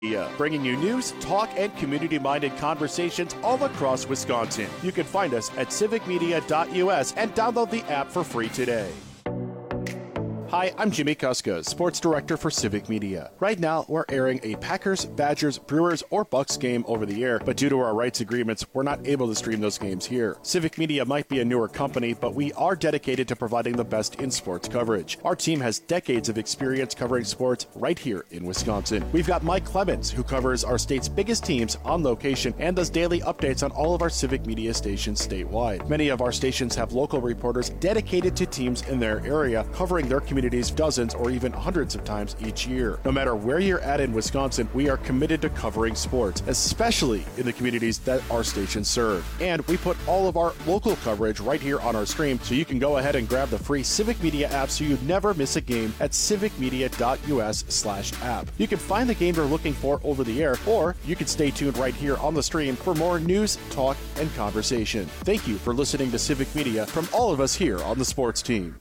Bringing you news, talk, and community-minded conversations all across Wisconsin. You can find us at civicmedia.us and download the app for free today. Hi, I'm Jimmy Kuska, Sports Director for Civic Media. Right now, we're airing a Packers, Badgers, Brewers, or Bucks game over the air, but due to our rights agreements, we're not able to stream those games here. Civic Media might be a newer company, but we are dedicated to providing the best in sports coverage. Our team has decades of experience covering sports right here in Wisconsin. We've got Mike Clemens, who covers our state's biggest teams on location and does daily updates on all of our Civic Media stations statewide. Many of our stations have local reporters dedicated to teams in their area, covering their communities dozens or even hundreds of times each year. No matter where you're at in Wisconsin, we are committed to covering sports, especially in the communities that our stations serve. And we put all of our local coverage right here on our stream, so you can go ahead and grab the free Civic Media app so you never miss a game at civicmedia.us/app. You can find the game you're looking for over the air, or you can stay tuned right here on the stream for more news, talk, and conversation. Thank you for listening to Civic Media from all of us here on the sports team.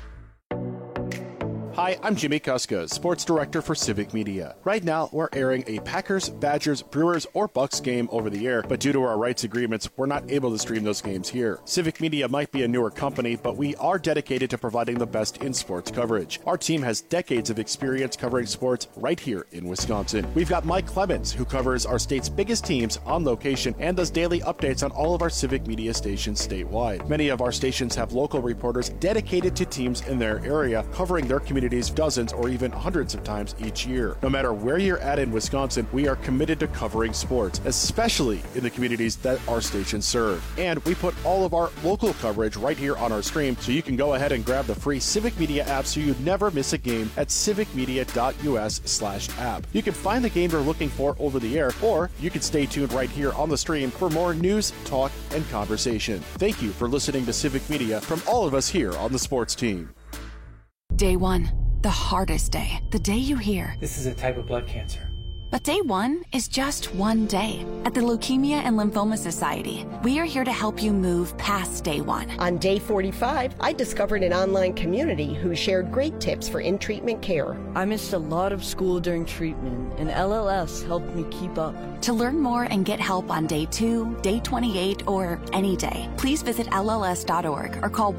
Hi, I'm Jimmy Kuska, Sports Director for Civic Media. Right now, we're airing a Packers, Badgers, Brewers, or Bucks game over the air, but due to our rights agreements, we're not able to stream those games here. Civic Media might be a newer company, but we are dedicated to providing the best in sports coverage. Our team has decades of experience covering sports right here in Wisconsin. We've got Mike Clemens, who covers our state's biggest teams on location and does daily updates on all of our Civic Media stations statewide. Many of our stations have local reporters dedicated to teams in their area, covering their communities dozens or even hundreds of times each year. No matter where you're at in Wisconsin, we are committed to covering sports, especially in the communities that our stations serve. And we put all of our local coverage right here on our stream, so you can go ahead and grab the free Civic Media app so you never miss a game at civicmedia.us/app. You can find the game you're looking for over the air, or you can stay tuned right here on the stream for more news, talk, and conversation. Thank you for listening to Civic Media from all of us here on the sports team. Day one, the hardest day. The day you hear, "This is a type of blood cancer." But day one is just one day. At the Leukemia and Lymphoma Society, we are here to help you move past day one. On day 45, I discovered an online community who shared great tips for in-treatment care. I missed a lot of school during treatment, and LLS helped me keep up. To learn more and get help on day 2, day 28, or any day, please visit LLS.org or call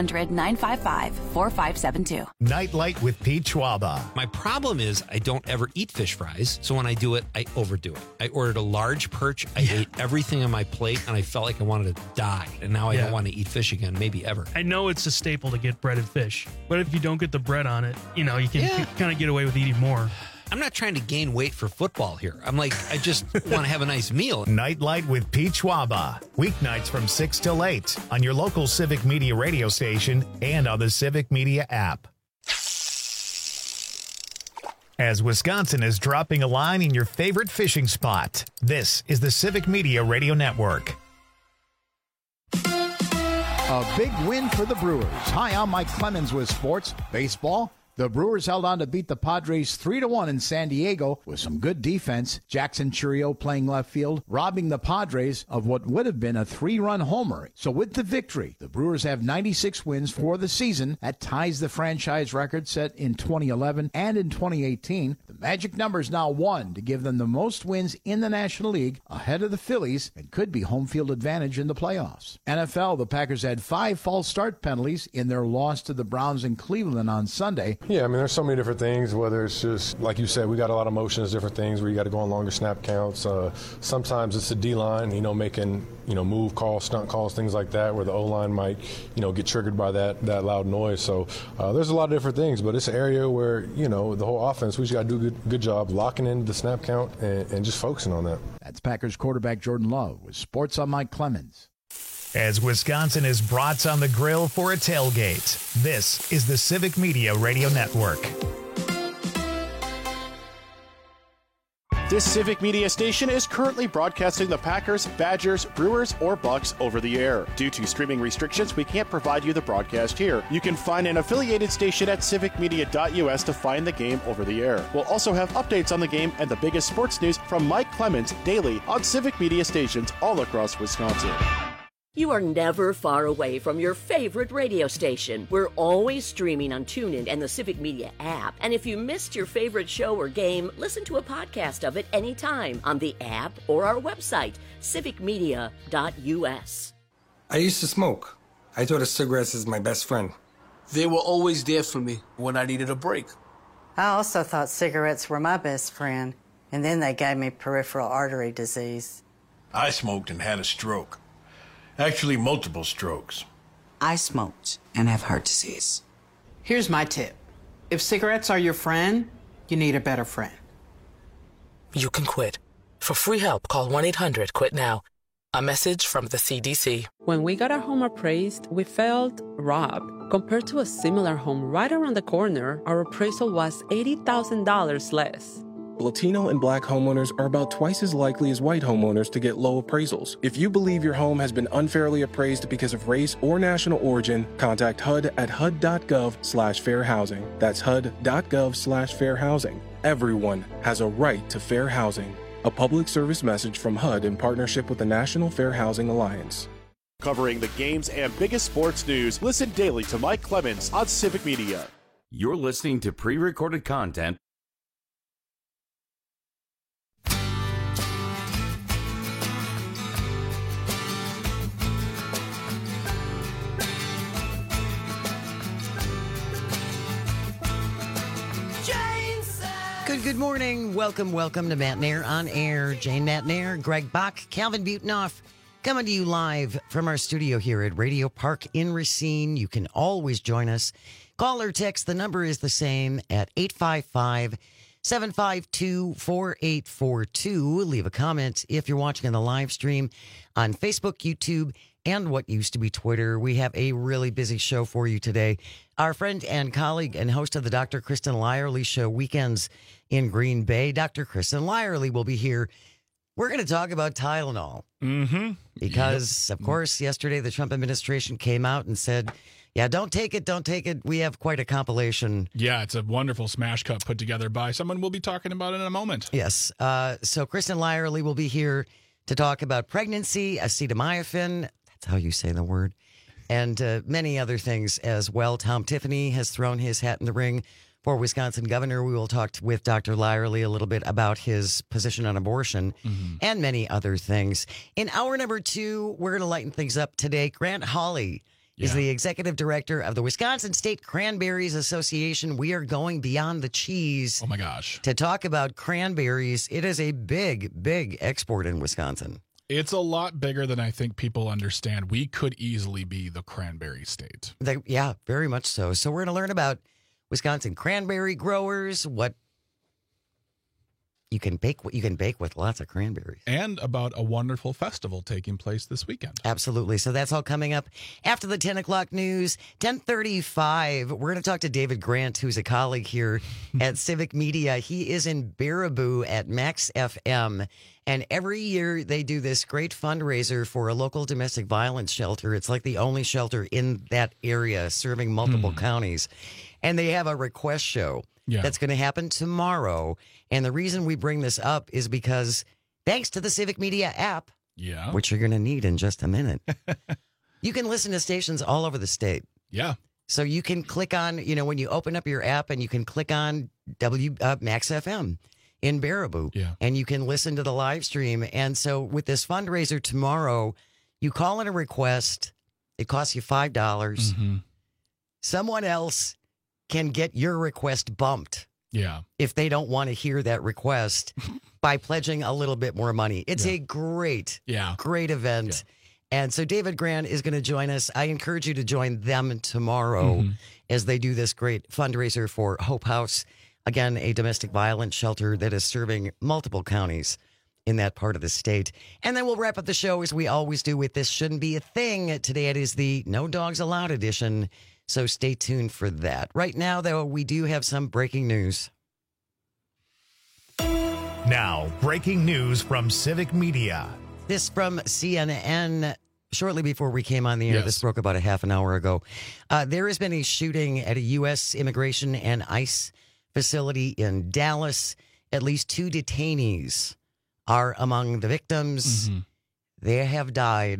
1-800-955-4572. Nightlight with Pete Schwaba. My problem is I don't ever eat fish fries, so when I do it, I overdo it. I ordered a large perch. I ate everything on my plate, and I felt like I wanted to die. And now I don't want to eat fish again, maybe ever. I know it's a staple to get breaded fish, but if you don't get the bread on it, you can kind of get away with eating more. I'm not trying to gain weight for football here. I'm like, I just want to have a nice meal. Nightlight with Pete Schwaba. Weeknights from 6 till 8 on your local Civic Media radio station and on the Civic Media app. As Wisconsin is dropping a line in your favorite fishing spot, this is the Civic Media Radio Network. A big win for the Brewers. Hi, I'm Mike Clemens with Sports Baseball. The Brewers held on to beat the Padres 3-1 in San Diego with some good defense. Jackson Chourio playing left field, robbing the Padres of what would have been a 3-run homer. So with the victory, the Brewers have 96 wins for the season. That ties the franchise record set in 2011 and in 2018. The magic number is now 1 to give them the most wins in the National League, ahead of the Phillies, and could be home field advantage in the playoffs. NFL, the Packers had 5 false start penalties in their loss to the Browns in Cleveland on Sunday. Yeah, I mean, there's so many different things, whether it's just, like you said, we got a lot of motions, different things where you got to go on longer snap counts. Sometimes it's the D-line, making, move calls, stunt calls, things like that, where the O-line might, get triggered by that loud noise. So there's a lot of different things, but it's an area where, the whole offense, we just got to do a good job locking in the snap count and just focusing on that. That's Packers quarterback Jordan Love with Sports on Mike Clemens. As Wisconsin is brats on the grill for a tailgate, this is the Civic Media Radio Network. This Civic Media station is currently broadcasting the Packers, Badgers, Brewers, or Bucks over the air. Due to streaming restrictions, we can't provide you the broadcast here. You can find an affiliated station at civicmedia.us to find the game over the air. We'll also have updates on the game and the biggest sports news from Mike Clemens daily on Civic Media stations all across Wisconsin. You are never far away from your favorite radio station. We're always streaming on TuneIn and the Civic Media app. And if you missed your favorite show or game, listen to a podcast of it anytime on the app or our website, civicmedia.us. I used to smoke. I thought of cigarettes as my best friend. They were always there for me when I needed a break. I also thought cigarettes were my best friend, and then they gave me peripheral artery disease. I smoked and had a stroke. Actually, multiple strokes. I smoked and have heart disease. Here's my tip. If cigarettes are your friend, you need a better friend. You can quit. For free help, call 1-800-QUIT-NOW. A message from the CDC. When we got our home appraised, we felt robbed. Compared to a similar home right around the corner, our appraisal was $80,000 less. Latino and Black homeowners are about twice as likely as white homeowners to get low appraisals. If you believe your home has been unfairly appraised because of race or national origin, contact HUD at HUD.gov/fair housing. That's HUD.gov/fair housing. Everyone has a right to fair housing. A public service message from HUD in partnership with the National Fair Housing Alliance. Covering the games and biggest sports news, listen daily to Mike Clemens on Civic Media. You're listening to pre-recorded content. Good morning. Welcome to Matt Nair on Air. Jane Matt Nair, Greg Bach, Calvin Butonoff, coming to you live from our studio here at Radio Park in Racine. You can always join us. Call or text. The number is the same at 855-752-4842. Leave a comment if you're watching on the live stream on Facebook, YouTube, and what used to be Twitter. We have a really busy show for you today. Our friend and colleague and host of the Dr. Kristen Lyerly Show weekends in Green Bay, Dr. Kristen Lyerly will be here. We're going to talk about Tylenol. Mm-hmm. Because, of course, yesterday the Trump administration came out and said, yeah, don't take it. We have quite a compilation. Yeah, it's a wonderful smash cut put together by someone we'll be talking about in a moment. Yes. So Kristen Lyerly will be here to talk about pregnancy, acetaminophen. That's how you say the word. And many other things as well. Tom Tiffany has thrown his hat in the ring for Wisconsin governor. We will talk with Dr. Lyerly a little bit about his position on abortion and many other things. In hour number 2, we're going to lighten things up today. Grant Hawley is the executive director of the Wisconsin State Cranberries Association. We are going beyond the cheese. Oh, my gosh. To talk about cranberries. It is a big, big export in Wisconsin. It's a lot bigger than I think people understand. We could easily be the cranberry state. Yeah, very much so. So we're going to learn about Wisconsin cranberry growers, what you can bake with lots of cranberries. And about a wonderful festival taking place this weekend. Absolutely. So that's all coming up after the 10 o'clock news. 10:35, we're going to talk to David Grant, who's a colleague here at Civic Media. He is in Baraboo at Max FM. And every year they do this great fundraiser for a local domestic violence shelter. It's like the only shelter in that area serving multiple counties. And they have a request show that's going to happen tomorrow. And the reason we bring this up is because thanks to the Civic Media app, which you're going to need in just a minute, you can listen to stations all over the state. Yeah. So you can click on, when you open up your app and you can click on Max FM in Baraboo and you can listen to the live stream. And so with this fundraiser tomorrow, you call in a request. It costs you $5. Someone else can get your request bumped. Yeah. If they don't want to hear that request by pledging a little bit more money. It's a great event. Yeah. And so David Grant is going to join us. I encourage you to join them tomorrow as they do this great fundraiser for Hope House. Again, a domestic violence shelter that is serving multiple counties in that part of the state. And then we'll wrap up the show as we always do with This Shouldn't Be a Thing. Today it is the No Dogs Allowed edition. So stay tuned for that. Right now, though, we do have some breaking news. Now, breaking news from Civic Media. This from CNN. Shortly before we came on the air, this broke about a half an hour ago. There has been a shooting at a U.S. Immigration and ICE facility in Dallas. At least 2 detainees are among the victims. They have died.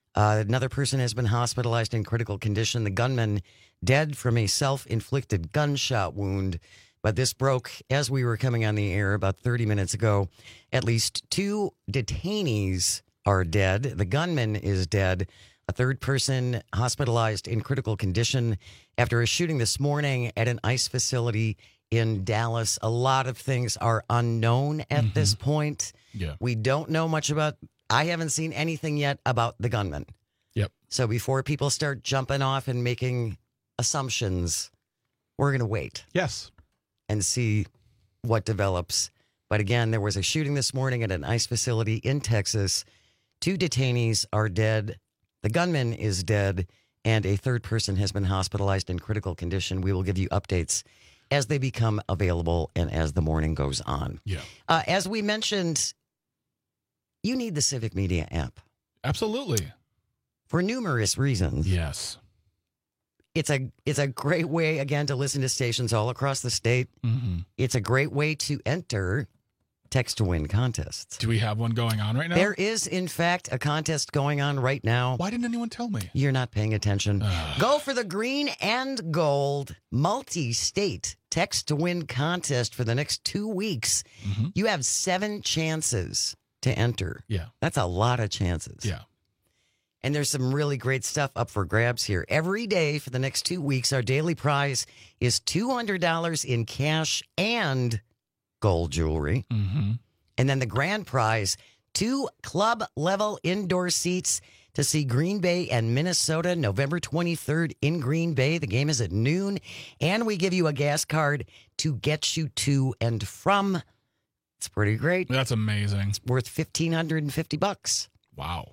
Another person has been hospitalized in critical condition. The gunman dead from a self-inflicted gunshot wound. But this broke as we were coming on the air about 30 minutes ago. At least 2 detainees are dead. The gunman is dead. A third person hospitalized in critical condition after a shooting this morning at an ICE facility in Dallas. A lot of things are unknown at this point. Yeah. We don't know much about, I haven't seen anything yet about the gunman. Yep. So before people start jumping off and making assumptions, we're going to wait. Yes. And see what develops. But again, there was a shooting this morning at an ICE facility in Texas. 2 detainees are dead. The gunman is dead. And a third person has been hospitalized in critical condition. We will give you updates as they become available and as the morning goes on. Yeah. As we mentioned, you need the Civic Media app. Absolutely. For numerous reasons. Yes. It's a great way, again, to listen to stations all across the state. Mm-hmm. It's a great way to enter text to win contests. Do we have one going on right now? There is, in fact, a contest going on right now. Why didn't anyone tell me? You're not paying attention. Go for the green and gold multi-state text to win contest for the next 2 weeks. Mm-hmm. You have 7 chances to enter. Yeah. That's a lot of chances. Yeah. And there's some really great stuff up for grabs here. Every day for the next 2 weeks, our daily prize is $200 in cash and gold jewelry. Mm-hmm. And then the grand prize, 2 club-level indoor seats to see Green Bay and Minnesota November 23rd in Green Bay. The game is at noon. And we give you a gas card to get you to and from. It's pretty great. That's amazing. It's worth $1,550. Wow.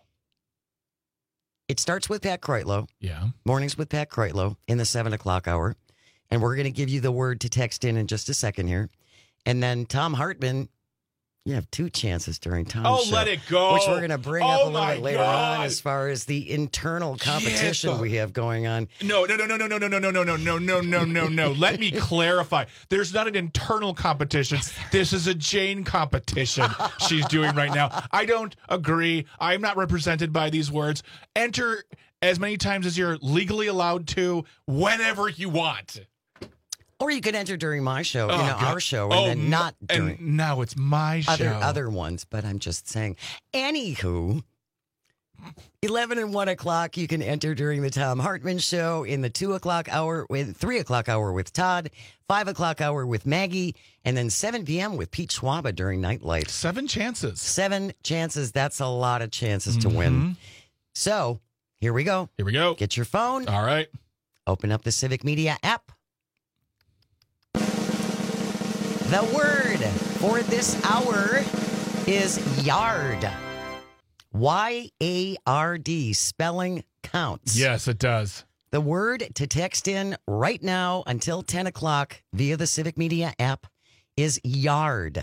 It starts with Pat Kreutlow. Yeah. Mornings with Pat Kreutlow in the 7 o'clock hour. And we're going to give you the word to text in just a second here. And then Tom Hartman, you have 2 chances during Tom's show. Let it go. Which we're going to bring up a little bit later God. on as far as the internal competition we have going on. No. Let me clarify. There's not an internal competition. This is a Jane competition she's doing right now. I don't agree. I'm not represented by these words. Enter as many times as you're legally allowed to, whenever you want. Or you could enter during my show, our show, and then not during. And now it's my show. Other ones, but I'm just saying. Anywho, 11 and 1 o'clock, you can enter during the Tom Hartman show in the 2 o'clock hour, with 3 o'clock hour with Todd, 5 o'clock hour with Maggie, and then 7 p.m. with Pete Schwaba during Nightlight. 7 chances. 7 chances. That's a lot of chances to win. So here we go. Here we go. Get your phone. All right. Open up the Civic Media app. The word for this hour is yard. Y-A-R-D. Spelling counts. Yes, it does. The word to text in right now until 10 o'clock via the Civic Media app is yard.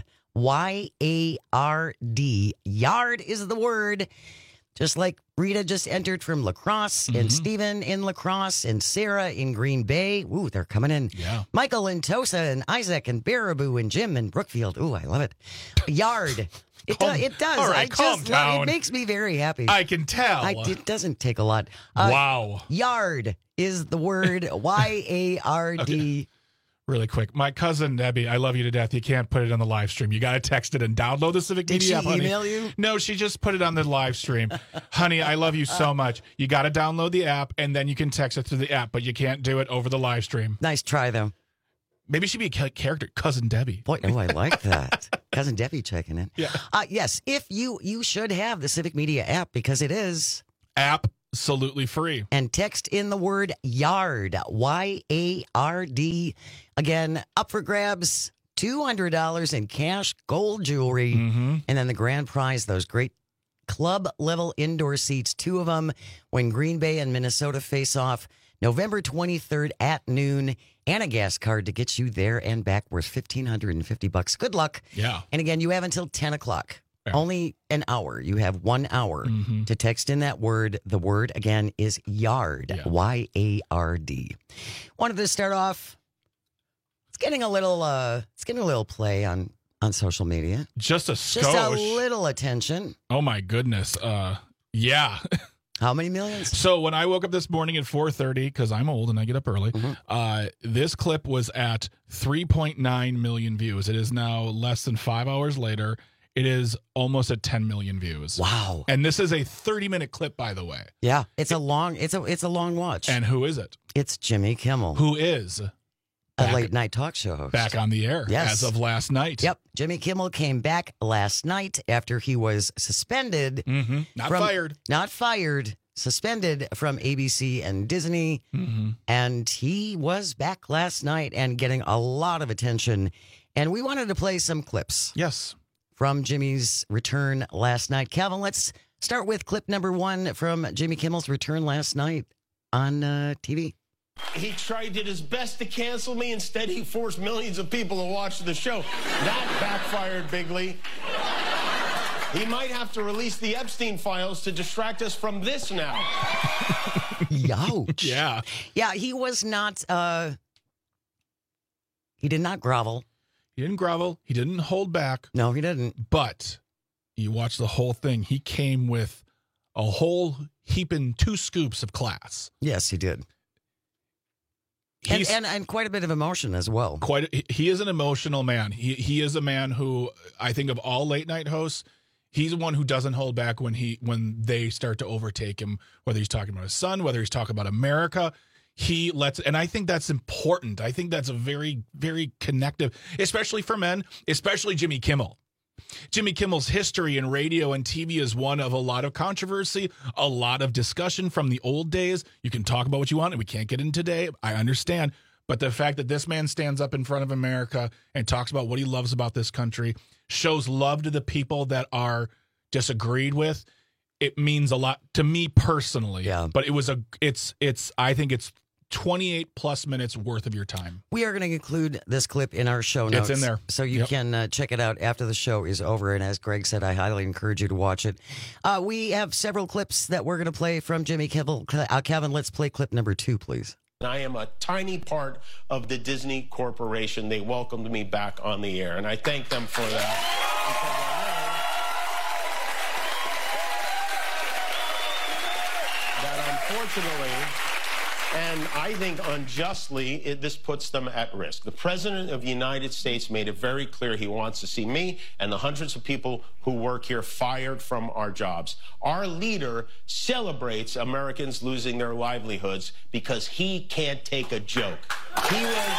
Y-A-R-D. Yard is the word. Just like Rita just entered from La Crosse, and Stephen in La Crosse, and Sarah in Green Bay. Ooh, they're coming in. Yeah. Michael and Tosa, and Isaac, and Baraboo, and Jim, and Brookfield. Ooh, I love it. Yard. It does. All right, calm down. It makes me very happy. I can tell. It doesn't take a lot. Wow. Yard is the word. Y-A-R-D. Okay. Really quick. My cousin, Debbie, I love you to death. You can't put it on the live stream. You got to text it and download the Civic Media app, honey. Did she email you? No, she just put it on the live stream. Honey, I love you so much. You got to download the app, and then you can text it through the app, but you can't do it over the live stream. Nice try, though. Maybe she'd be a character, Cousin Debbie. Boy, oh, I like that. Cousin Debbie checking in. Yeah. Yes, if you should have the Civic Media app because it is absolutely free. And text in the word yard, Y-A-R-D. Again, up for grabs, $200 in cash, gold jewelry, and then the grand prize, those great club-level indoor seats, 2 of them when Green Bay and Minnesota face off November 23rd at noon, and a gas card to get you there and back worth $1,550. Good luck. Yeah. And again, you have until 10 o'clock. Yeah. Only an hour. You have 1 hour to text in that word. The word, again, is yard, Y-A-R-D. Wanted to start off, it's getting a little play on social media. Just a skosh. Just a little attention. Oh, my goodness. Yeah. How many millions? So when I woke up this morning at 4:30, because I'm old and I get up early, this clip was at 3.9 million views. It is now less than 5 hours later. It is almost at 10 million views. Wow. And this is a 30-minute clip, by the way. Yeah, it's a long watch. And who is it? It's Jimmy Kimmel. Who is a late night talk show host. Back on the air as of last night. Yep. Jimmy Kimmel came back last night after he was suspended. Not fired. Suspended from ABC and Disney. And he was back last night and getting a lot of attention. And we wanted to play some clips. Yes. From Jimmy's return last night. Calvin, let's start with clip number 1 from Jimmy Kimmel's return last night on TV. He did his best to cancel me. Instead, he forced millions of people to watch the show. That backfired bigly. He might have to release the Epstein files to distract us from this now. Ouch. Yeah. Yeah, he was not, he did not grovel. He didn't grovel. He didn't hold back. No, he didn't. But you watch the whole thing. He came with a whole heaping 2 scoops of class. Yes, he did. And quite a bit of emotion as well. He is an emotional man. He is a man who, I think of all late night hosts, he's the one who doesn't hold back when they start to overtake him, whether he's talking about his son, whether he's talking about America. He lets, and I think that's important. I think that's a very, very connective, especially for men, especially Jimmy Kimmel. Jimmy Kimmel's history in radio and TV is one of a lot of controversy, a lot of discussion from the old days. You can talk about what you want, and we can't get in today. I understand. But the fact that this man stands up in front of America and talks about what he loves about this country, shows love to the people that are disagreed with, it means a lot to me personally. Yeah. But I think it's 28 plus minutes worth of your time. We are going to include this clip in our show notes. It's in there. So you can check it out after the show is over. And as Greg said, I highly encourage you to watch it. We have several clips that we're going to play from Jimmy Kimmel. Kevin, let's play clip number 2, please. I am a tiny part of the Disney Corporation. They welcomed me back on the air, and I thank them for that. Unfortunately, and I think unjustly, this puts them at risk. The President of the United States made it very clear he wants to see me and the hundreds of people who work here fired from our jobs. Our leader celebrates Americans losing their livelihoods because he can't take a joke. He was...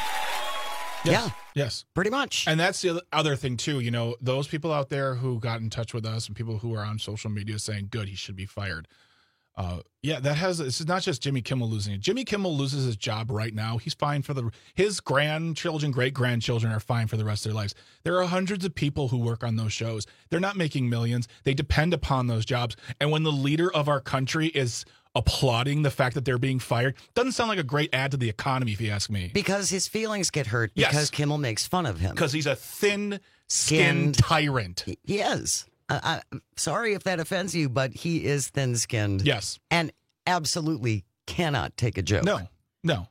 Yes. Pretty much. And that's the other thing, too. You know, those people out there who got in touch with us and people who are on social media saying, good, he should be fired. It's not just Jimmy Kimmel losing it. Jimmy Kimmel loses his job right now. He's fine his grandchildren, great-grandchildren are fine for the rest of their lives. There are hundreds of people who work on those shows. They're not making millions. They depend upon those jobs. And when the leader of our country is applauding the fact that they're being fired, doesn't sound like a great ad to the economy, if you ask me. Because his feelings get hurt because Kimmel makes fun of him. Because he's a thin-skinned tyrant. He is. I'm sorry if that offends you, but he is thin-skinned. Yes. And absolutely cannot take a joke. No.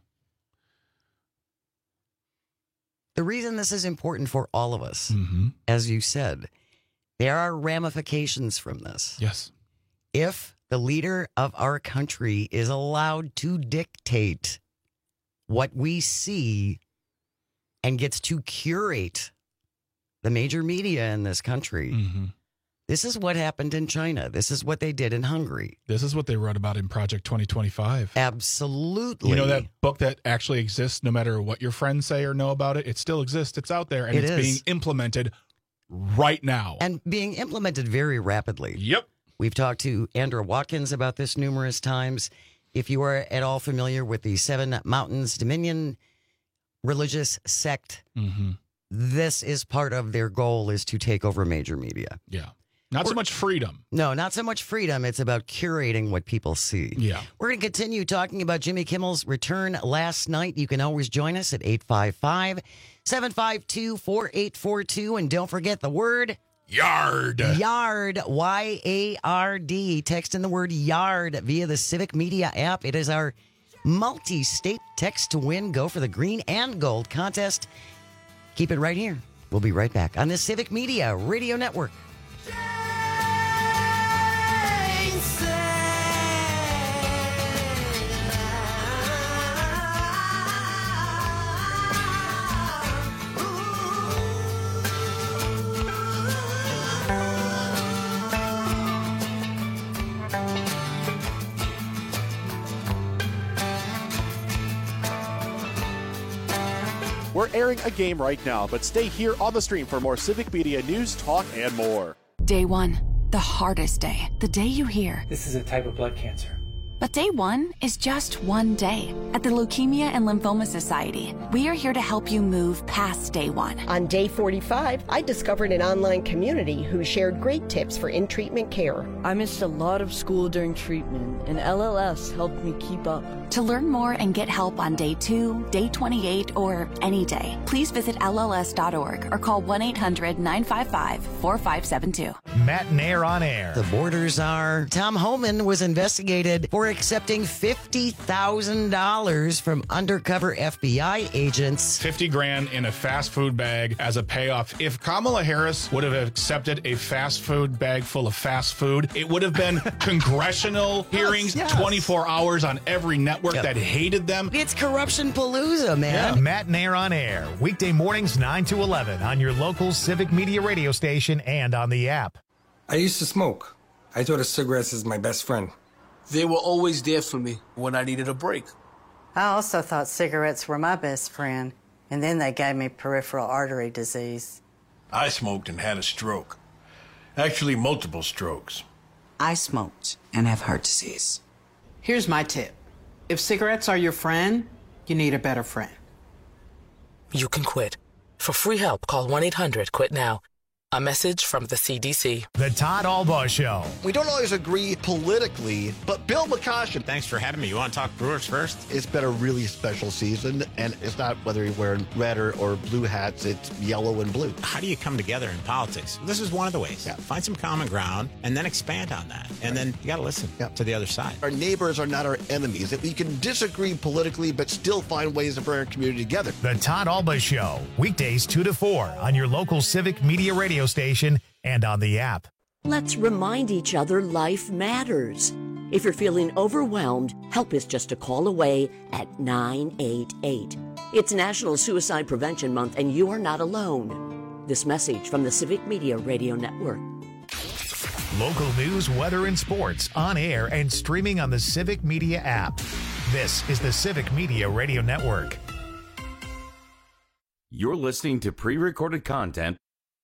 The reason this is important for all of us, as you said, there are ramifications from this. Yes. If the leader of our country is allowed to dictate what we see and gets to curate the major media in this country, this is what happened in China. This is what they did in Hungary. This is what they wrote about in Project 2025. Absolutely. You know that book that actually exists, no matter what your friends say or know about it, it still exists. It's out there, and it's being implemented right now. And being implemented very rapidly. Yep. We've talked to Andrew Watkins about this numerous times. If you are at all familiar with the Seven Mountains Dominion religious sect, this is part of their goal, is to take over major media. Yeah. Not so much freedom. No, not so much freedom. It's about curating what people see. Yeah. We're going to continue talking about Jimmy Kimmel's return last night. You can always join us at 855-752-4842. And don't forget the word... Yard. Yard. Y-A-R-D. Text in the word yard via the Civic Media app. It is our multi-state text to win. Go for the green and gold contest. Keep it right here. We'll be right back on the Civic Media Radio Network. airing a game right now, but stay here on the stream for more Civic Media news, talk, and more. Day one, the hardest day. The day you hear, "This is a type of blood cancer." But day one is just one day. At the Leukemia and Lymphoma Society, we are here to help you move past day one. On day 45, I discovered an online community who shared great tips for in-treatment care. I missed a lot of school during treatment, and LLS helped me keep up. To learn more and get help on day 2, day 28, or any day, please visit LLS.org or call 1-800-955-4572. Matt Nair on air. The borders are. Tom Homan was investigated for accepting $50,000 from undercover FBI agents. 50 grand in a fast food bag as a payoff. If Kamala Harris would have accepted a fast food bag full of fast food, it would have been congressional hearings, yes. 24 hours on every network that hated them. It's corruption palooza, man. Yeah. Matt Nair on air. Weekday mornings 9 to 11 on your local Civic Media radio station and on the app. I used to smoke. I thought of cigarettes as my best friend. They were always there for me when I needed a break. I also thought cigarettes were my best friend, and then they gave me peripheral artery disease. I smoked and had a stroke. Actually, multiple strokes. I smoked and have heart disease. Here's my tip. If cigarettes are your friend, you need a better friend. You can quit. For free help, call 1-800-QUIT-NOW. A message from the CDC. The Todd Albaugh Show. We don't always agree politically, but Bill McCoshen. Thanks for having me. You want to talk Brewers first? It's been a really special season, and it's not whether you're wearing red or blue hats, it's yellow and blue. How do you come together in politics? This is one of the ways. Yeah. Find some common ground and then expand on that. And then you got to listen to the other side. Our neighbors are not our enemies. We can disagree politically, but still find ways to bring our community together. The Todd Albaugh Show. Weekdays 2 to 4 on your local Civic Media radio station and on the app. Let's remind each other life matters. If you're feeling overwhelmed, help is just a call away at 988. It's National Suicide Prevention Month, and you are not alone. This message from the Civic Media Radio Network. Local news, weather, and sports on air and streaming on the Civic Media app. This is the Civic Media Radio Network. You're listening to pre-recorded content.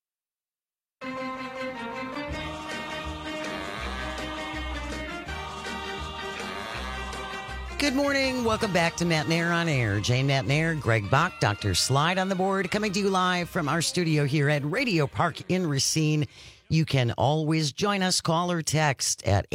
Good morning. Welcome back to Matt Nair on Air. Jane Matt Nair, Greg Bach, Dr. Slide on the board, coming to you live from our studio here at Radio Park in Racine. You can always join us, call or text at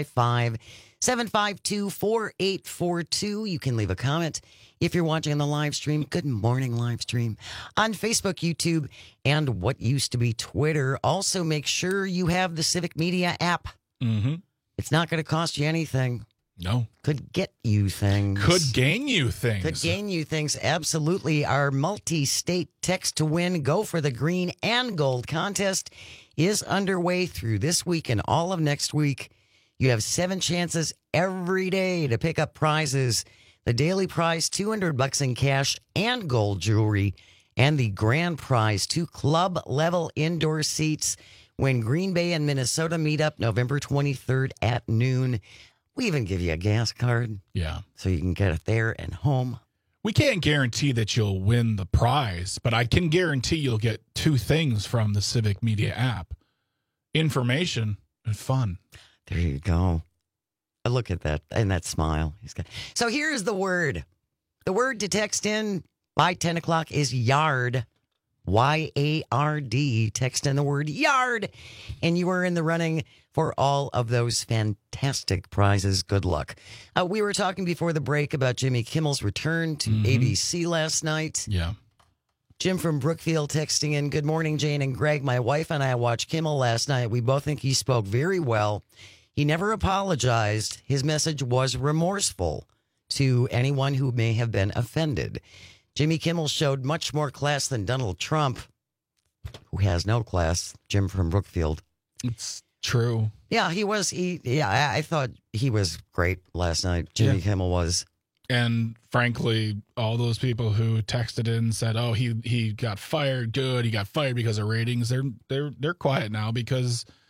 855-752-4842. You can leave a comment if you're watching on the live stream. Good morning, live stream on Facebook, YouTube, and what used to be Twitter. Also, make sure you have the Civic Media app. Mm-hmm. It's not going to cost you anything. No. Could get you things. Could gain you things. Could gain you things. Absolutely. Our multi-state text to win, go for the green and gold contest is underway through this week and all of next week. You have 7 chances every day to pick up prizes. The daily prize, $200 in cash and gold jewelry, and the grand prize, 2 club-level indoor seats when Green Bay and Minnesota meet up November 23rd at noon. We even give you a gas card. Yeah. So you can get it there and home. We can't guarantee that you'll win the prize, but I can guarantee you'll get 2 things from the Civic Media app. Information and fun. There you go. Look at that. And that smile. So here's the word. The word to text in by 10 o'clock is yard. Y-A-R-D. Text in the word yard. And you are in the running for all of those fantastic prizes. Good luck. We were talking before the break about Jimmy Kimmel's return to ABC last night. Yeah. Jim from Brookfield texting in, good morning, Jane and Greg. My wife and I watched Kimmel last night. We both think he spoke very well. He never apologized. His message was remorseful to anyone who may have been offended. Jimmy Kimmel showed much more class than Donald Trump, who has no class. Jim from Brookfield. It's true. Yeah, he was. I thought he was great last night. Jimmy Kimmel was. And frankly, all those people who texted in and said, "Oh, he got fired. Good, he got fired because of ratings." They're quiet now because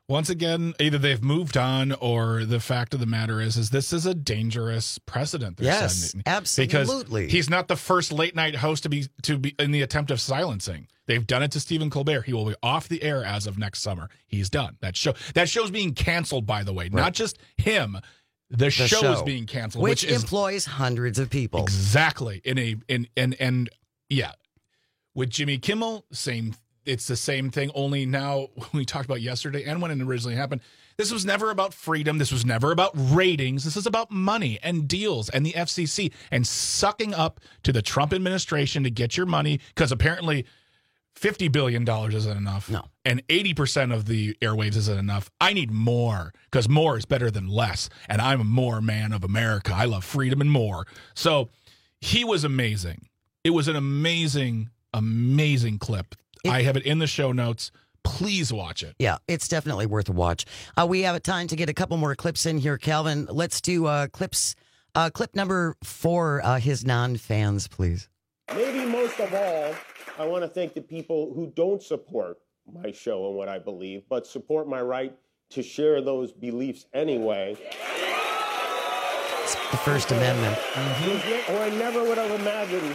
Once again, either they've moved on, or the fact of the matter is this is a dangerous precedent. Yes, setting. absolutely. Because he's not the first late night host to be in the attempt of silencing. They've done it to Stephen Colbert. He will be off the air as of next summer. He's done. That show's being canceled, by the way. Right. Not just him. The show is being canceled, which employs hundreds of people. Exactly. And with Jimmy Kimmel, it's the same thing, only now we talked about yesterday and when it originally happened. This was never about freedom. This was never about ratings. This is about money and deals and the FCC and sucking up to the Trump administration to get your money, because apparently $50 billion isn't enough. No. And 80% of the airwaves isn't enough. I need more, because more is better than less. And I'm a more man of America. I love freedom and more. So he was amazing. It was an amazing, amazing clip. I have it in the show notes. Please watch it. Yeah, it's definitely worth a watch. We have time to get a couple more clips in here, Calvin. Let's do clip number 4, his non-fans, please. Maybe most of all, I want to thank the people who don't support my show and what I believe, but support my right to share those beliefs anyway. It's the First Amendment. Or I never would have imagined,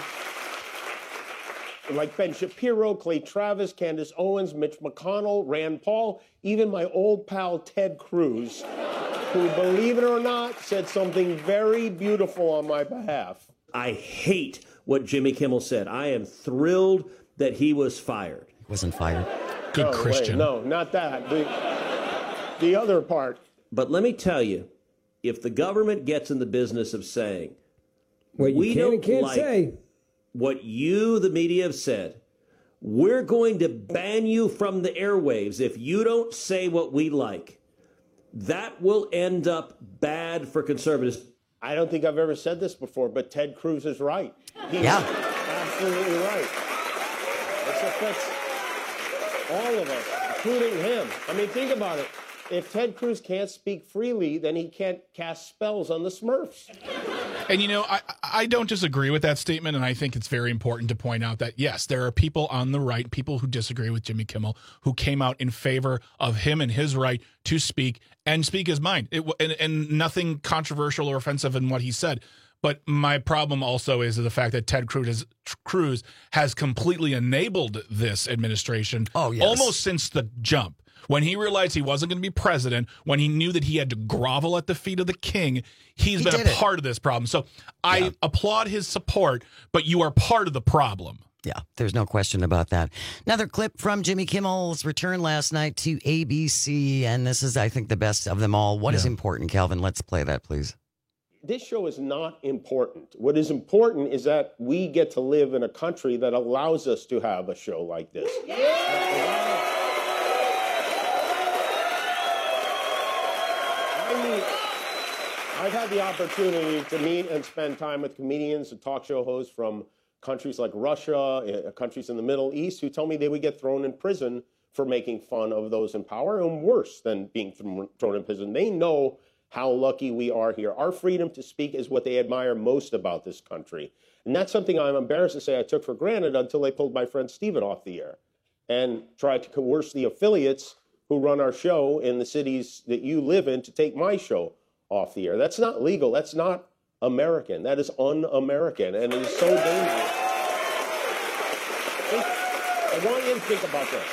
like Ben Shapiro, Clay Travis, Candace Owens, Mitch McConnell, Rand Paul, even my old pal Ted Cruz, who, believe it or not, said something very beautiful on my behalf. I hate what Jimmy Kimmel said. I am thrilled that he was fired. He wasn't fired. Good Christian. No, not that. The other part. But let me tell you, if the government gets in the business of saying, what you can't say, what you, the media, have said, we're going to ban you from the airwaves if you don't say what we like, that will end up bad for conservatives. I don't think I've ever said this before, but Ted Cruz is right. He's absolutely right. This affects all of us, including him. I mean, think about it. If Ted Cruz can't speak freely, then he can't cast spells on the Smurfs. And, you know, I don't disagree with that statement, and I think it's very important to point out that, yes, there are people on the right, people who disagree with Jimmy Kimmel, who came out in favor of him and his right to speak and speak his mind. And nothing controversial or offensive in what he said. But my problem also is the fact that Ted Cruz has completely enabled this administration almost since the jump. When he realized he wasn't going to be president, when he knew that he had to grovel at the feet of the king, he's been a part of this problem. So I applaud his support, but you are part of the problem. Yeah, there's no question about that. Another clip from Jimmy Kimmel's return last night to ABC, and this is, I think, the best of them all. What is important, Calvin? Let's play that, please. This show is not important. What is important is that we get to live in a country that allows us to have a show like this. I've had the opportunity to meet and spend time with comedians and talk show hosts from countries like Russia, countries in the Middle East, who tell me they would get thrown in prison for making fun of those in power, and worse than being thrown in prison. They know how lucky we are here. Our freedom to speak is what they admire most about this country. And that's something I'm embarrassed to say I took for granted until they pulled my friend Stephen off the air and tried to coerce the affiliates who run our show in the cities that you live in to take my show off the air. That's not legal. That's not American. That is un-American, and it is so dangerous. I want you to think about this.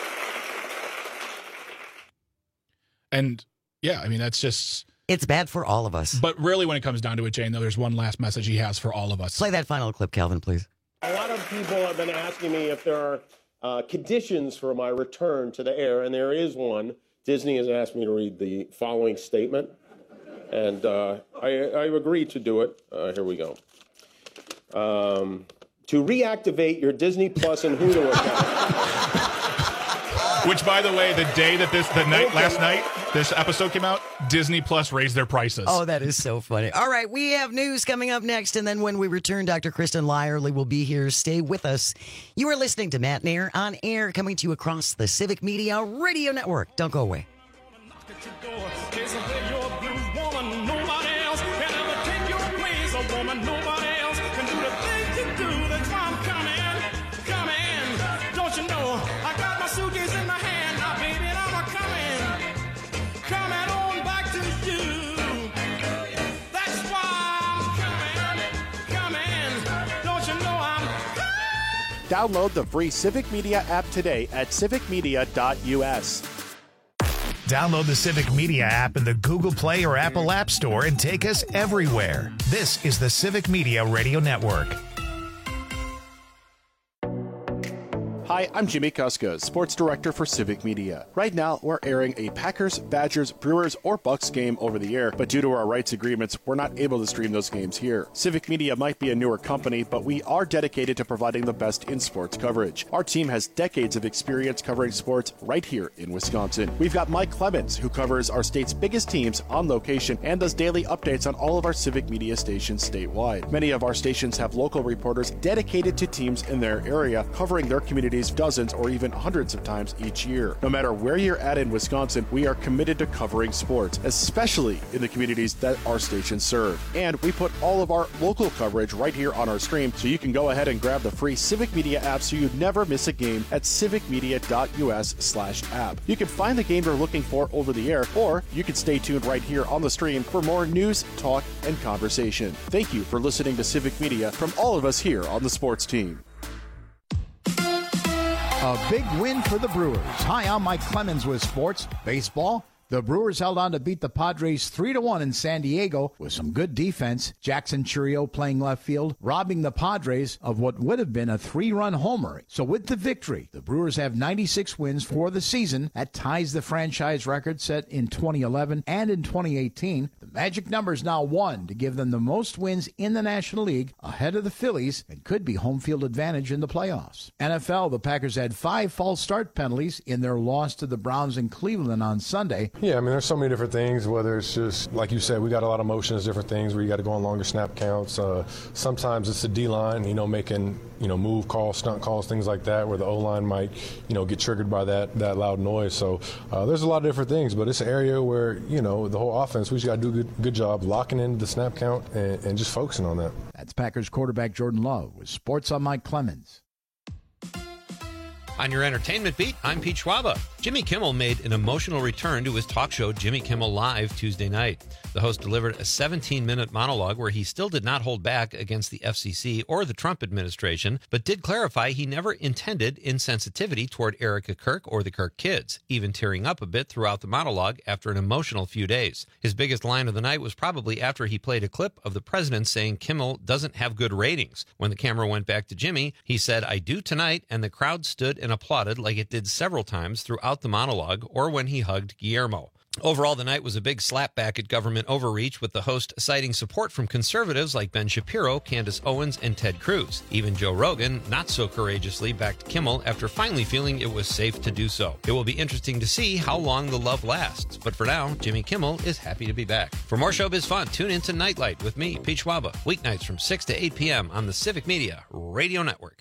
And, yeah, I mean, that's just... It's bad for all of us. But really, when it comes down to it, Jane, though, there's one last message he has for all of us. Play that final clip, Calvin, please. A lot of people have been asking me if there are conditions for my return to the air, and there is one. Disney has asked me to read the following statement. And I agreed to do it. Here we go. To reactivate your Disney Plus and Hulu account. Which, by the way, the day that last night, this episode came out, Disney Plus raised their prices. Oh, that is so funny. All right, we have news coming up next, and then when we return, Dr. Kristen Lyerly will be here. Stay with us. You are listening to Matt Nair on air, coming to you across the Civic Media Radio Network. Don't go away. Download the free Civic Media app today at civicmedia.us. Download the Civic Media app in the Google Play or Apple App Store and take us everywhere. This is the Civic Media Radio Network. Hi, I'm Jimmy Kuska, Sports Director for Civic Media. Right now, we're airing a Packers, Badgers, Brewers, or Bucks game over the air, but due to our rights agreements, we're not able to stream those games here. Civic Media might be a newer company, but we are dedicated to providing the best in sports coverage. Our team has decades of experience covering sports right here in Wisconsin. We've got Mike Clemens, who covers our state's biggest teams on location and does daily updates on all of our Civic Media stations statewide. Many of our stations have local reporters dedicated to teams in their area, covering their communities dozens or even hundreds of times each year. No matter where you're at in Wisconsin, we are committed to covering sports, especially in the communities that our stations serve. And we put all of our local coverage right here on our stream, so you can go ahead and grab the free Civic Media app so you never miss a game at civicmedia.us/app. You can find the game you're looking for over the air, or you can stay tuned right here on the stream for more news, talk, and conversation. Thank you for listening to Civic Media from all of us here on the sports team. A big win for the Brewers. Hi, I'm Mike Clemens with Sports Baseball. The Brewers held on to beat the Padres 3-1 in San Diego with some good defense. Jackson Chourio playing left field, robbing the Padres of what would have been a 3-run homer. So with the victory, the Brewers have 96 wins for the season. That ties the franchise record set in 2011 and in 2018. The magic number is now 1 to give them the most wins in the National League, ahead of the Phillies, and could be home field advantage in the playoffs. NFL, the Packers had 5 false start penalties in their loss to the Browns in Cleveland on Sunday. Yeah, I mean, there's so many different things, whether it's just, like you said, we got a lot of motions, different things where you got to go on longer snap counts. Sometimes it's the D-line, making, move calls, stunt calls, things like that, where the O-line might, get triggered by that loud noise. So there's a lot of different things, but it's an area where, the whole offense, we just got to do a good job locking in the snap count and just focusing on that. That's Packers quarterback Jordan Love with Sports on Mike Clemens. On your entertainment beat, I'm Pete Schwaba. Jimmy Kimmel made an emotional return to his talk show, Jimmy Kimmel Live, Tuesday night. The host delivered a 17-minute monologue where he still did not hold back against the FCC or the Trump administration, but did clarify he never intended insensitivity toward Erica Kirk or the Kirk kids, even tearing up a bit throughout the monologue after an emotional few days. His biggest line of the night was probably after he played a clip of the president saying Kimmel doesn't have good ratings. When the camera went back to Jimmy, he said, "I do tonight," and the crowd stood and applauded like it did several times throughout the monologue or when he hugged Guillermo. Overall, the night was a big slapback at government overreach, with the host citing support from conservatives like Ben Shapiro, Candace Owens, and Ted Cruz. Even Joe Rogan, not so courageously, backed Kimmel after finally feeling it was safe to do so. It will be interesting to see how long the love lasts, but for now, Jimmy Kimmel is happy to be back. For more showbiz fun, tune into Nightlight with me, Pete Schwaba, weeknights from 6 to 8 p.m. on the Civic Media Radio Network.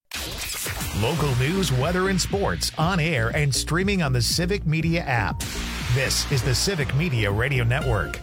Local news, weather, and sports on air and streaming on the Civic Media app. This is the Civic Media Radio Network.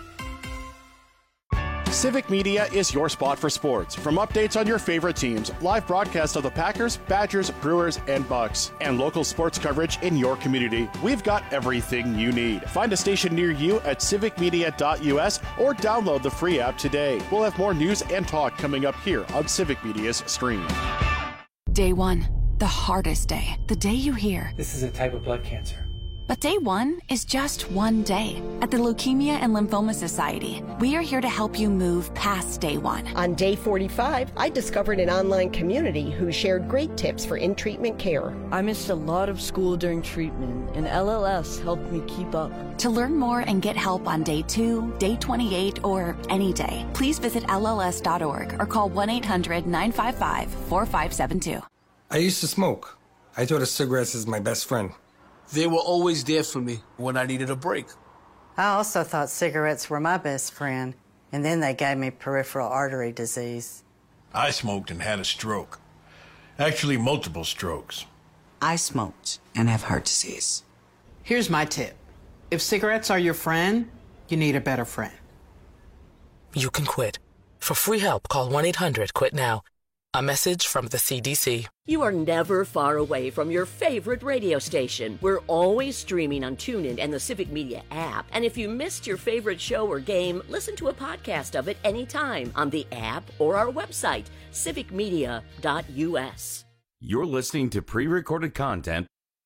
Civic Media is your spot for sports. From updates on your favorite teams, live broadcasts of the Packers, Badgers, Brewers, and Bucks, and local sports coverage in your community, we've got everything you need. Find a station near you at civicmedia.us or download the free app today. We'll have more news and talk coming up here on Civic Media's stream. Day 1, the hardest day. The day you hear, "This is a type of blood cancer." But day 1 is just one day. At the Leukemia and Lymphoma Society, we are here to help you move past day 1. On day 45, I discovered an online community who shared great tips for in-treatment care. I missed a lot of school during treatment, and LLS helped me keep up. To learn more and get help on day 2, day 28, or any day, please visit LLS.org or call 1-800-955-4572. I used to smoke. I thought of cigarettes as my best friend. They were always there for me when I needed a break. I also thought cigarettes were my best friend, and then they gave me peripheral artery disease. I smoked and had a stroke. Actually, multiple strokes. I smoked and have heart disease. Here's my tip. If cigarettes are your friend, you need a better friend. You can quit. For free help, call 1-800-QUIT-NOW. A message from the CDC. You are never far away from your favorite radio station. We're always streaming on TuneIn and the Civic Media app. And if you missed your favorite show or game, listen to a podcast of it anytime on the app or our website, civicmedia.us. You're listening to pre-recorded content.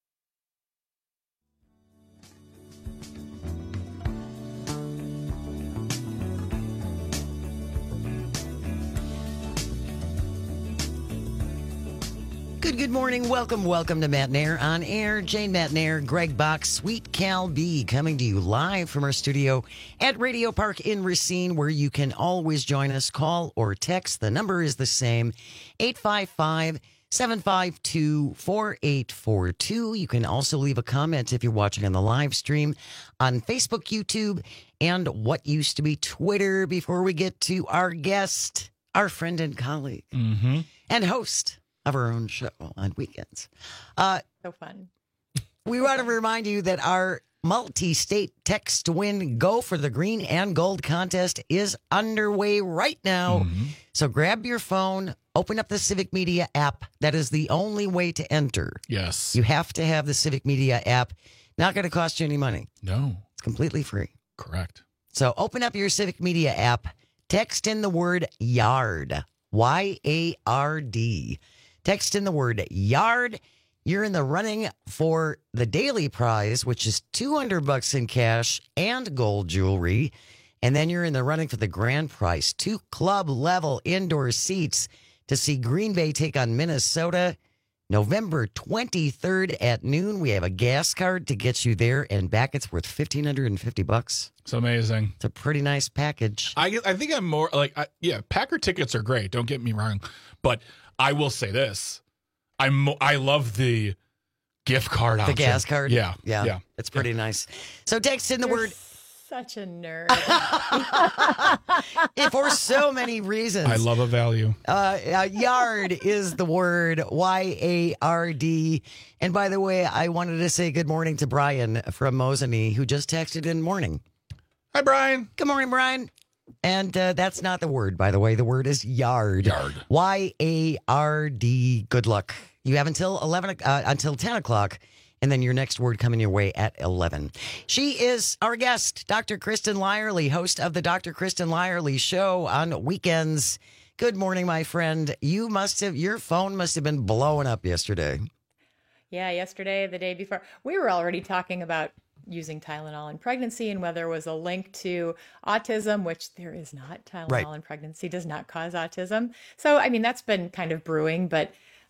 Good morning. Welcome to Matt Nair on air. Jane Matt Nair, Greg Bach, Sweet Cal B coming to you live from our studio at Radio Park in Racine, where you can always join us. Call or text. The number is the same, 855-752-4842. You can also leave a comment if you're watching on the live stream on Facebook, YouTube, and what used to be Twitter. Before we get to our guest, our friend and colleague and host of our own show on weekends. So fun. We want to remind you that our multi-state text to win Go for the Green and Gold contest is underway right now. So grab your phone, open up the Civic Media app. That is the only way to enter. Yes. You have to have the Civic Media app. Not going to cost you any money. No. It's completely free. Correct. So open up your Civic Media app, text in the word YARD, Y-A-R-D. Text in the word YARD. You're in the running for the daily prize, which is $200 in cash and gold jewelry. And then you're in the running for the grand prize, 2 club level indoor seats to see Green Bay take on Minnesota November 23rd at noon. We have a gas card to get you there and back. It's worth $1,550. It's amazing. It's a pretty nice package. I think I'm more like, Packer tickets are great. Don't get me wrong. But I will say this. I love the gift card option. The gas card? Yeah. It's pretty nice. So text in the word. Such a nerd. For so many reasons. I love a value. Yard is the word, Y-A-R-D. And by the way, I wanted to say good morning to Brian from Mosinee, who just texted in morning. Hi, Brian. Good morning, Brian. And that's not the word, by the way. The word is yard. Yard. Y-A-R-D. Good luck. You have until 10 o'clock, and then your next word coming your way at 11. She is our guest, Dr. Kristen Lyerly, host of the Dr. Kristen Lyerly Show on weekends. Good morning, my friend. Your phone must have been blowing up yesterday. Yeah, yesterday, the day before. We were already talking about using Tylenol in pregnancy and whether there was a link to autism, which there is not. Tylenol in pregnancy does not cause autism. So, I mean, that's been kind of brewing, but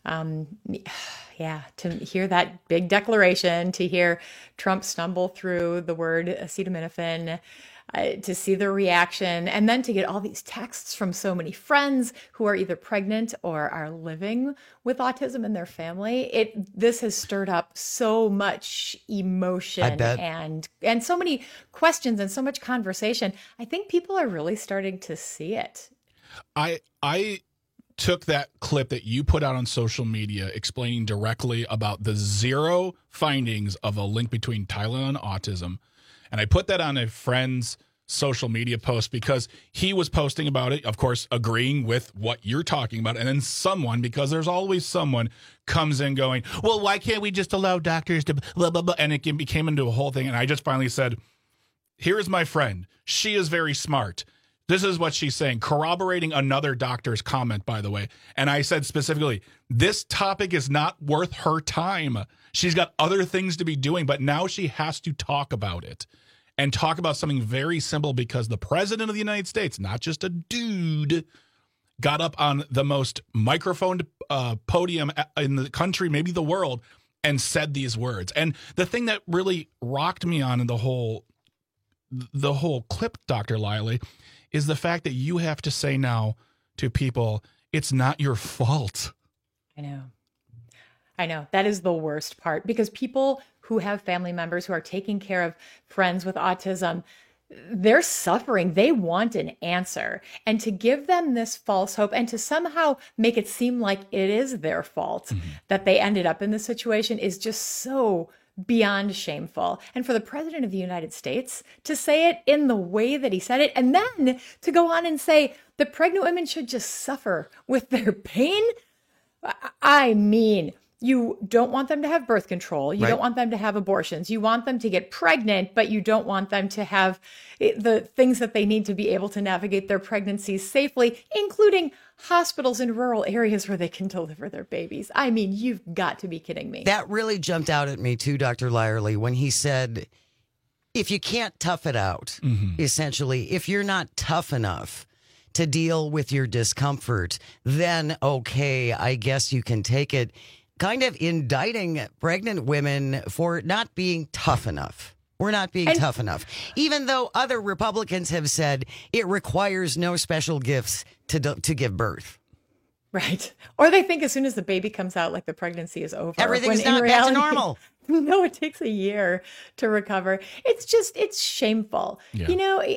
to hear that big declaration, to hear Trump stumble through the word acetaminophen, to see the reaction, and then to get all these texts from so many friends who are either pregnant or are living with autism in their family. This has stirred up so much emotion and so many questions and so much conversation. I think people are really starting to see it. I took that clip that you put out on social media explaining directly about the 0 findings of a link between Tylenol and autism. And I put that on a friend's social media post because he was posting about it, of course, agreeing with what you're talking about. And then someone, because there's always someone, comes in going, well, why can't we just allow doctors to blah, blah, blah? And it became into a whole thing. And I just finally said, here is my friend. She is very smart. This is what she's saying, corroborating another doctor's comment, by the way. And I said specifically, this topic is not worth her time. She's got other things to be doing, but now she has to talk about it and talk about something very simple because the president of the United States, not just a dude, got up on the most microphoned podium in the country, maybe the world, and said these words. And the thing that really rocked me on in the whole clip, Dr. Lyerly, is the fact that you have to say now to people, it's not your fault. I know. That is the worst part because people who have family members who are taking care of friends with autism, they're suffering. They want an answer. And to give them this false hope and to somehow make it seem like it is their fault that they ended up in this situation is just so beyond shameful. And for the president of the United States to say it in the way that he said it, and then to go on and say the pregnant women should just suffer with their pain. I mean, You don't want them to have birth control. You don't want them to have abortions. You want them to get pregnant, but you don't want them to have the things that they need to be able to navigate their pregnancies safely, including hospitals in rural areas where they can deliver their babies. I mean, you've got to be kidding me. That really jumped out at me too, Dr. Lyerly, when he said, if you can't tough it out, essentially, if you're not tough enough to deal with your discomfort, then okay, I guess you can take it. Kind of indicting pregnant women for not being tough enough. We're not being tough enough. Even though other Republicans have said it requires no special gifts to give birth. Right. Or they think as soon as the baby comes out, like the pregnancy is over. Everything's not back to normal. No, it takes a year to recover. It's shameful. Yeah. You know,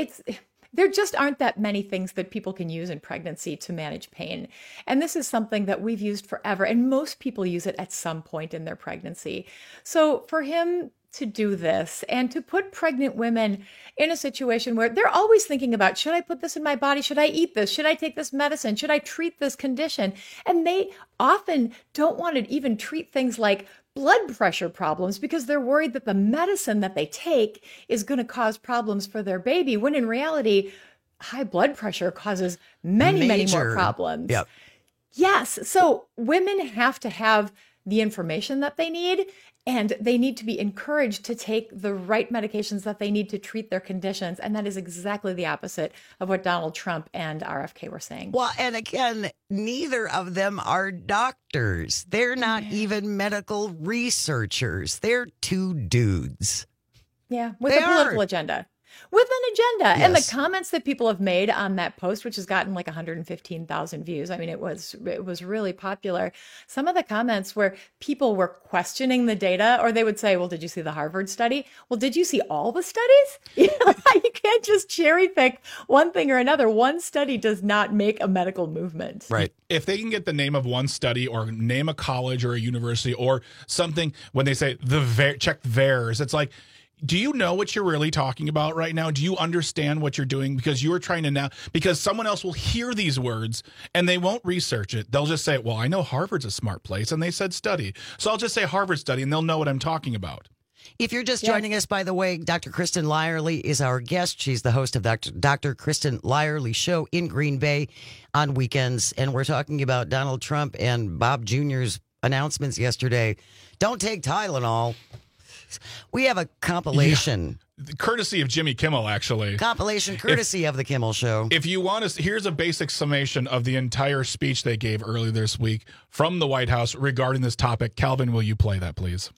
there just aren't that many things that people can use in pregnancy to manage pain. And this is something that we've used forever. And most people use it at some point in their pregnancy. So for him to do this and to put pregnant women in a situation where they're always thinking about, should I put this in my body? Should I eat this? Should I take this medicine? Should I treat this condition? And they often don't want to even treat things like blood pressure problems because they're worried that the medicine that they take is going to cause problems for their baby, when in reality, high blood pressure causes many more problems. Yep. Yes. So women have to have the information that they need, and they need to be encouraged to take the right medications that they need to treat their conditions. And that is exactly the opposite of what Donald Trump and RFK were saying. Well, and again, neither of them are doctors. They're not even medical researchers. They're two dudes. Yeah, with a political agenda. With an agenda. Yes. And the comments that people have made on that post, which has gotten like 115,000 views. I mean, it was really popular. Some of the comments where people were questioning the data, or they would say, well, did you see the Harvard study? Well, did you see all the studies? You can't just cherry pick one thing or another. One study does not make a medical movement. Right. If they can get the name of one study or name a college or a university or something, when they say check VAERS, it's like, do you know what you're really talking about right now? Do you understand what you're doing? Because you're trying to now, because someone else will hear these words and they won't research it. They'll just say, well, I know Harvard's a smart place and they said study. So I'll just say Harvard study and they'll know what I'm talking about. If you're just joining us, by the way, Dr. Kristen Lyerly is our guest. She's the host of Dr. Kristen Lyerly Show in Green Bay on weekends. And we're talking about Donald Trump and Bob Jr.'s announcements yesterday. Don't take Tylenol. We have a compilation. Yeah. Courtesy of Jimmy Kimmel, actually. Compilation courtesy of the Kimmel Show. If you want to, here's a basic summation of the entire speech they gave earlier this week from the White House regarding this topic. Calvin, will you play that, please?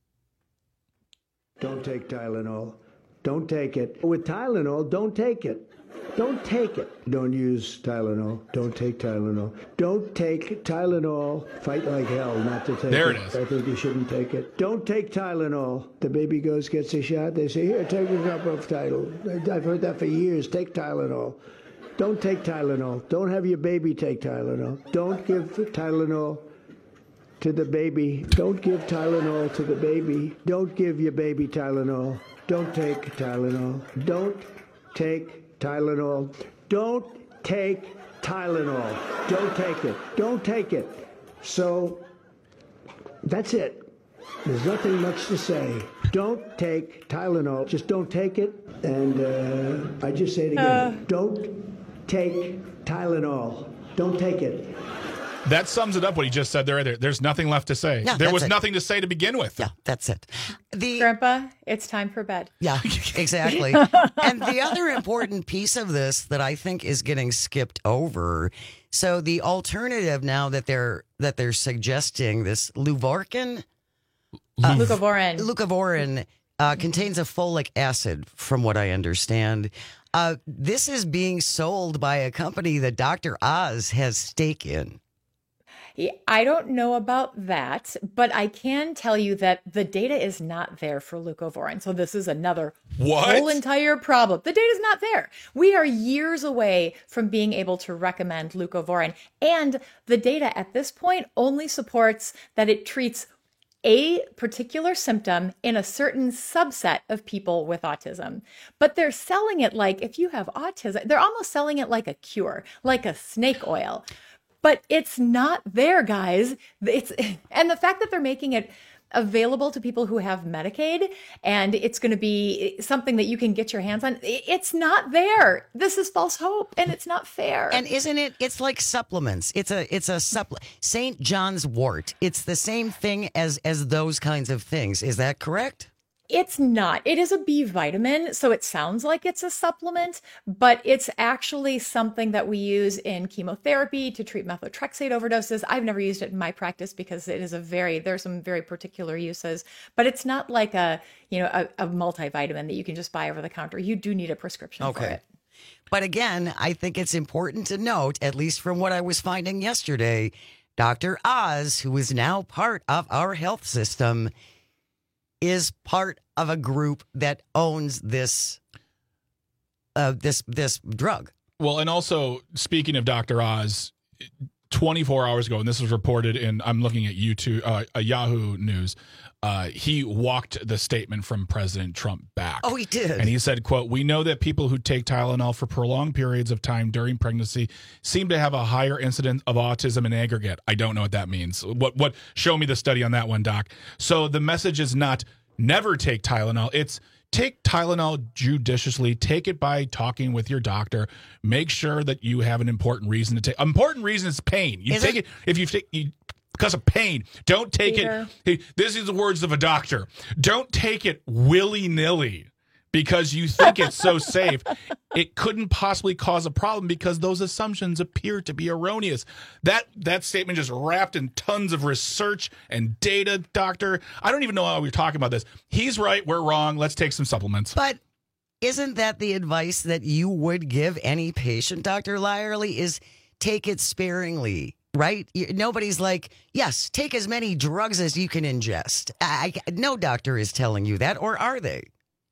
Don't take Tylenol. Don't take it. With Tylenol, don't take it. Don't take it. Don't use Tylenol. Don't take Tylenol. Don't take Tylenol. Fight like hell not to take it. There it is. I think you shouldn't take it. Don't take Tylenol. The baby gets a shot. They say, here, take a drop of Tylenol. I've heard that for years. Take Tylenol. Don't take Tylenol. Don't have your baby take Tylenol. Don't give Tylenol to the baby. Don't give Tylenol to the baby. Don't give your baby Tylenol. Don't take Tylenol. Don't take Tylenol. Don't take Tylenol. Don't take it. Don't take it. So that's it. There's nothing much to say. Don't take Tylenol. Just don't take it. And I just say it again. Don't take Tylenol. Don't take it. That sums it up what he just said there. There's nothing left to say. Yeah, there was nothing to say to begin with. Yeah, that's it. Grandpa, it's time for bed. Yeah, exactly. And the other important piece of this that I think is getting skipped over. So the alternative now that they're suggesting, this Leuvorin contains a folic acid, from what I understand. This is being sold by a company that Dr. Oz has stake in. I don't know about that, but I can tell you that the data is not there for leucovorin. So this is another whole entire problem. The data is not there. We are years away from being able to recommend leucovorin. And the data at this point only supports that it treats a particular symptom in a certain subset of people with autism. But they're selling it like, if you have autism, they're almost selling it like a cure, like a snake oil. but it's not there, guys. And the fact that they're making it available to people who have Medicaid and it's going to be something that you can get your hands on, it's not there. This is false hope and it's not fair. And isn't it? It's like supplements. It's a supplement. St. John's wort. It's the same thing as those kinds of things. Is that correct? It's not. It is a B vitamin, so it sounds like it's a supplement, but it's actually something that we use in chemotherapy to treat methotrexate overdoses. I've never used it in my practice because it is there's some very particular uses, but it's not like a multivitamin that you can just buy over the counter. You do need a prescription for it. But again, I think it's important to note, at least from what I was finding yesterday, Dr. Oz, who is now part of our health system, is part of a group that owns this this drug. Well, and also, speaking of Dr. Oz, 24 hours ago, and this was reported in, I'm looking at YouTube, Yahoo News, he walked the statement from President Trump back. Oh, he did. And he said, quote, "We know that people who take Tylenol for prolonged periods of time during pregnancy seem to have a higher incidence of autism in aggregate." I don't know what that means. What? Show me the study on that one, Doc. So the message is not never take Tylenol. It's take Tylenol judiciously. Take it by talking with your doctor. Make sure that you have an important reason to take. Important reason is pain. You take it if you take because of pain. Don't take it. Hey, this is the words of a doctor. Don't take it willy-nilly because you think it's so safe. It couldn't possibly cause a problem because those assumptions appear to be erroneous. That statement just wrapped in tons of research and data, doctor. I don't even know how we're talking about this. He's right. We're wrong. Let's take some supplements. But isn't that the advice that you would give any patient, Dr. Lyerly, is take it sparingly? Right? Nobody's like, yes, take as many drugs as you can ingest. No doctor is telling you that, or are they?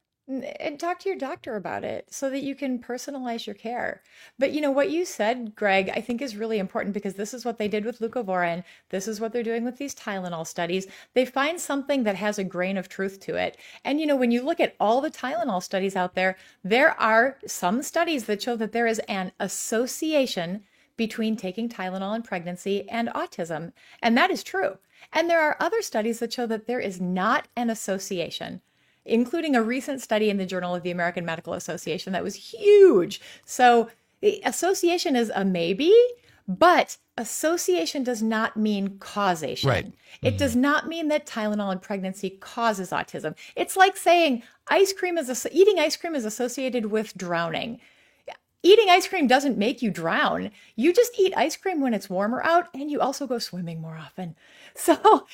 And talk to your doctor about it so that you can personalize your care. But what you said, Greg, I think is really important because this is what they did with leucovorin. This is what they're doing with these Tylenol studies. They find something that has a grain of truth to it. And when you look at all the Tylenol studies out there, there are some studies that show that there is an association between taking Tylenol in pregnancy and autism. And that is true. And there are other studies that show that there is not an association, including a recent study in the Journal of the American Medical Association that was huge. So association is a maybe, but association does not mean causation. Right. It does not mean that Tylenol in pregnancy causes autism. It's like saying eating ice cream is associated with drowning. Eating ice cream doesn't make you drown. You just eat ice cream when it's warmer out, and you also go swimming more often. So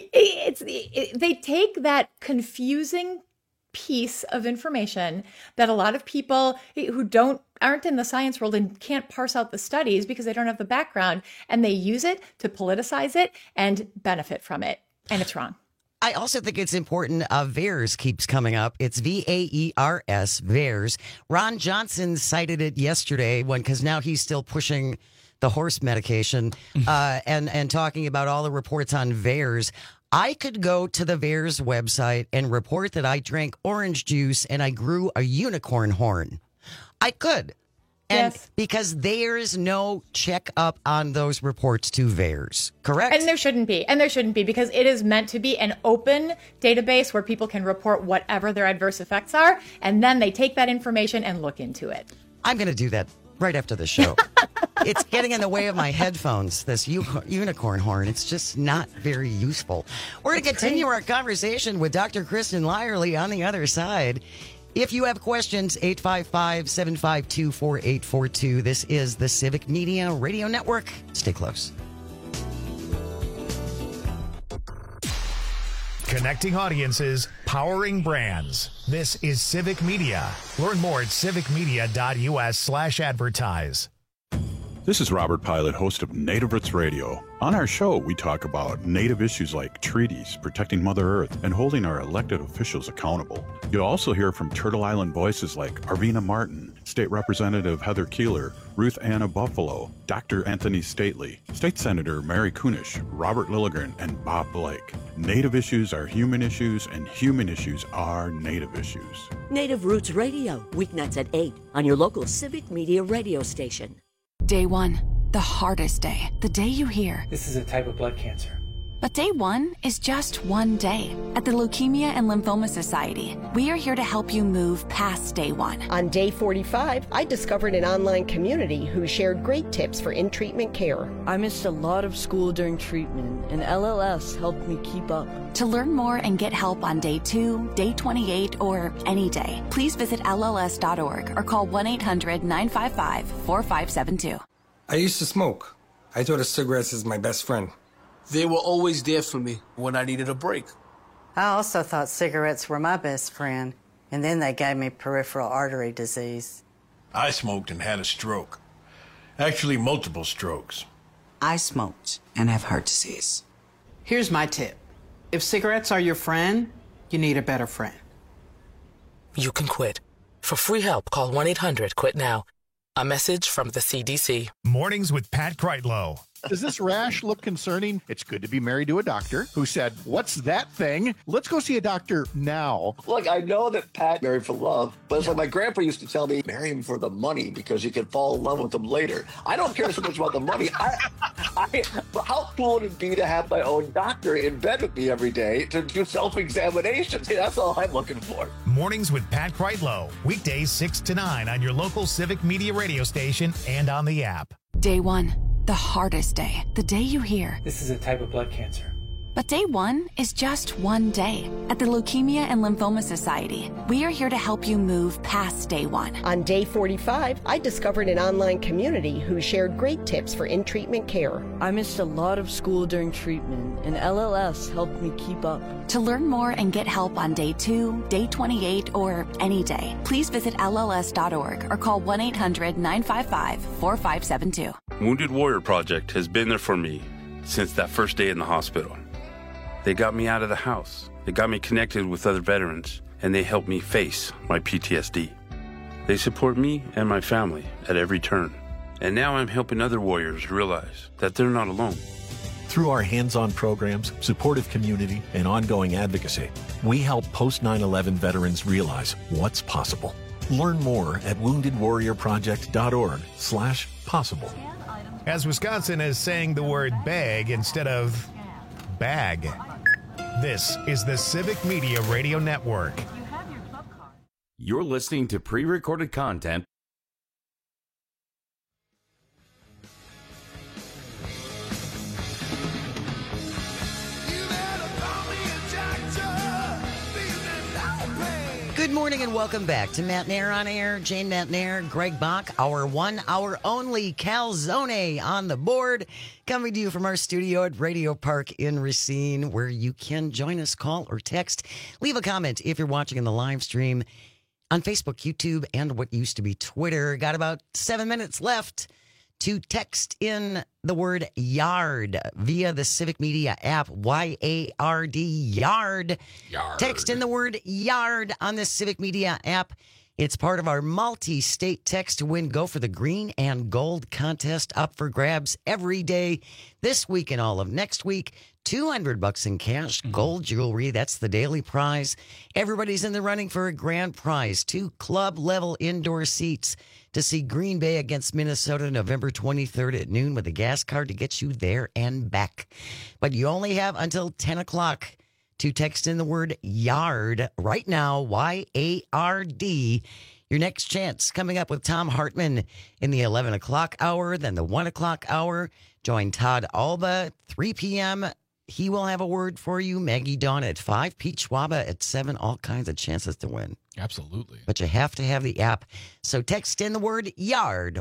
they take that confusing piece of information that a lot of people who aren't in the science world and can't parse out the studies because they don't have the background, and they use it to politicize it and benefit from it. And it's wrong. I also think it's important. VAERS keeps coming up. It's VAERS, VAERS. Ron Johnson cited it yesterday because now he's still pushing the horse medication and talking about all the reports on VAERS. I could go to the VAERS website and report that I drank orange juice and I grew a unicorn horn. I could. And yes. Because there's no checkup on those reports to VAERS, correct? And there shouldn't be. Because it is meant to be an open database where people can report whatever their adverse effects are. And then they take that information and look into it. I'm going to do that right after the show. It's getting in the way of my headphones, this unicorn horn. It's just not very useful. We're going to continue our conversation with Dr. Kristen Lyerly on the other side. If you have questions, 855-752-4842. This is the Civic Media Radio Network. Stay close. Connecting audiences, powering brands. This is Civic Media. Learn more at civicmedia.us/advertise. This is Robert Pilot, host of Native Roots Radio. On our show, we talk about Native issues like treaties, protecting Mother Earth, and holding our elected officials accountable. You'll also hear from Turtle Island voices like Arvina Martin, State Representative Heather Keeler, Ruth Anna Buffalo, Dr. Anthony Stately, State Senator Mary Kunish, Robert Lilligren, and Bob Blake. Native issues are human issues, and human issues are Native issues. Native Roots Radio, weeknights at 8 on your local Civic Media radio station. Day 1. the hardest day, the day you hear. This is a type of blood cancer. But day one is just one day. At the Leukemia and Lymphoma Society, we are here to help you move past day one. On day 45, I discovered an online community who shared great tips for in-treatment care. I missed a lot of school during treatment, and LLS helped me keep up. To learn more and get help on day 2, day 28, or any day, please visit LLS.org or call 1-800-955-4572. I used to smoke. I thought of cigarettes as my best friend. They were always there for me when I needed a break. I also thought cigarettes were my best friend, and then they gave me peripheral artery disease. I smoked and had a stroke. Actually, multiple strokes. I smoked and have heart disease. Here's my tip. If cigarettes are your friend, you need a better friend. You can quit. For free help, call 1-800-QUIT-NOW. A message from the CDC. Mornings with Pat Kreitlow. Does this rash look concerning? It's good to be married to a doctor who said, "What's that thing? Let's go see a doctor now." Look, I know that Pat married for love, but it's like my grandpa used to tell me, marry him for the money because you can fall in love with him later. I don't care so much about the money. But how cool would it be to have my own doctor in bed with me every day to do self-examinations? That's all I'm looking for. Mornings with Pat Kreitlow. Weekdays 6 to 9 on your local Civic Media radio station and on the app. Day one, the hardest day, the day you hear. This is a type of blood cancer. But day one is just one day. At the Leukemia and Lymphoma Society, we are here to help you move past day one. On day 45, I discovered an online community who shared great tips for in-treatment care. I missed a lot of school during treatment, and LLS helped me keep up. To learn more and get help on day 2, day 28, or any day, please visit LLS.org or call 1-800-955-4572. Wounded Warrior Project has been there for me since that first day in the hospital. They got me out of the house. They got me connected with other veterans, and they helped me face my PTSD. They support me and my family at every turn. And now I'm helping other warriors realize that they're not alone. Through our hands-on programs, supportive community, and ongoing advocacy, we help post-9/11 veterans realize what's possible. Learn more at woundedwarriorproject.org/possible. As Wisconsin is saying the word bag instead of bag. This is the Civic Media Radio Network. You're listening to pre-recorded content. Good morning and welcome back to Matt Nair on Air. Jane Matt Nair, Greg Bach, our 1 hour only calzone on the board. Coming to you from our studio at Radio Park in Racine, where you can join us, call or text. Leave a comment if you're watching in the live stream on Facebook, YouTube, and what used to be Twitter. Got about 7 minutes left to text in the word YARD via the Civic Media app, YARD, YARD. Text in the word YARD on the Civic Media app. It's part of our multi-state text to win Go for the Green and Gold contest, up for grabs every day this week and all of next week. $200 in cash, gold jewelry. That's the daily prize. Everybody's in the running for a grand prize. 2 club-level indoor seats to see Green Bay against Minnesota November 23rd at noon with a gas card to get you there and back. But you only have until 10 o'clock to text in the word YARD right now, YARD. Your next chance coming up with Tom Hartman in the 11 o'clock hour, then the 1 o'clock hour. Join Todd Alba, 3 p.m. He will have a word for you. Maggie Dawn at 5, Pete Schwaba at 7. All kinds of chances to win. Absolutely. But you have to have the app. So text in the word YARD,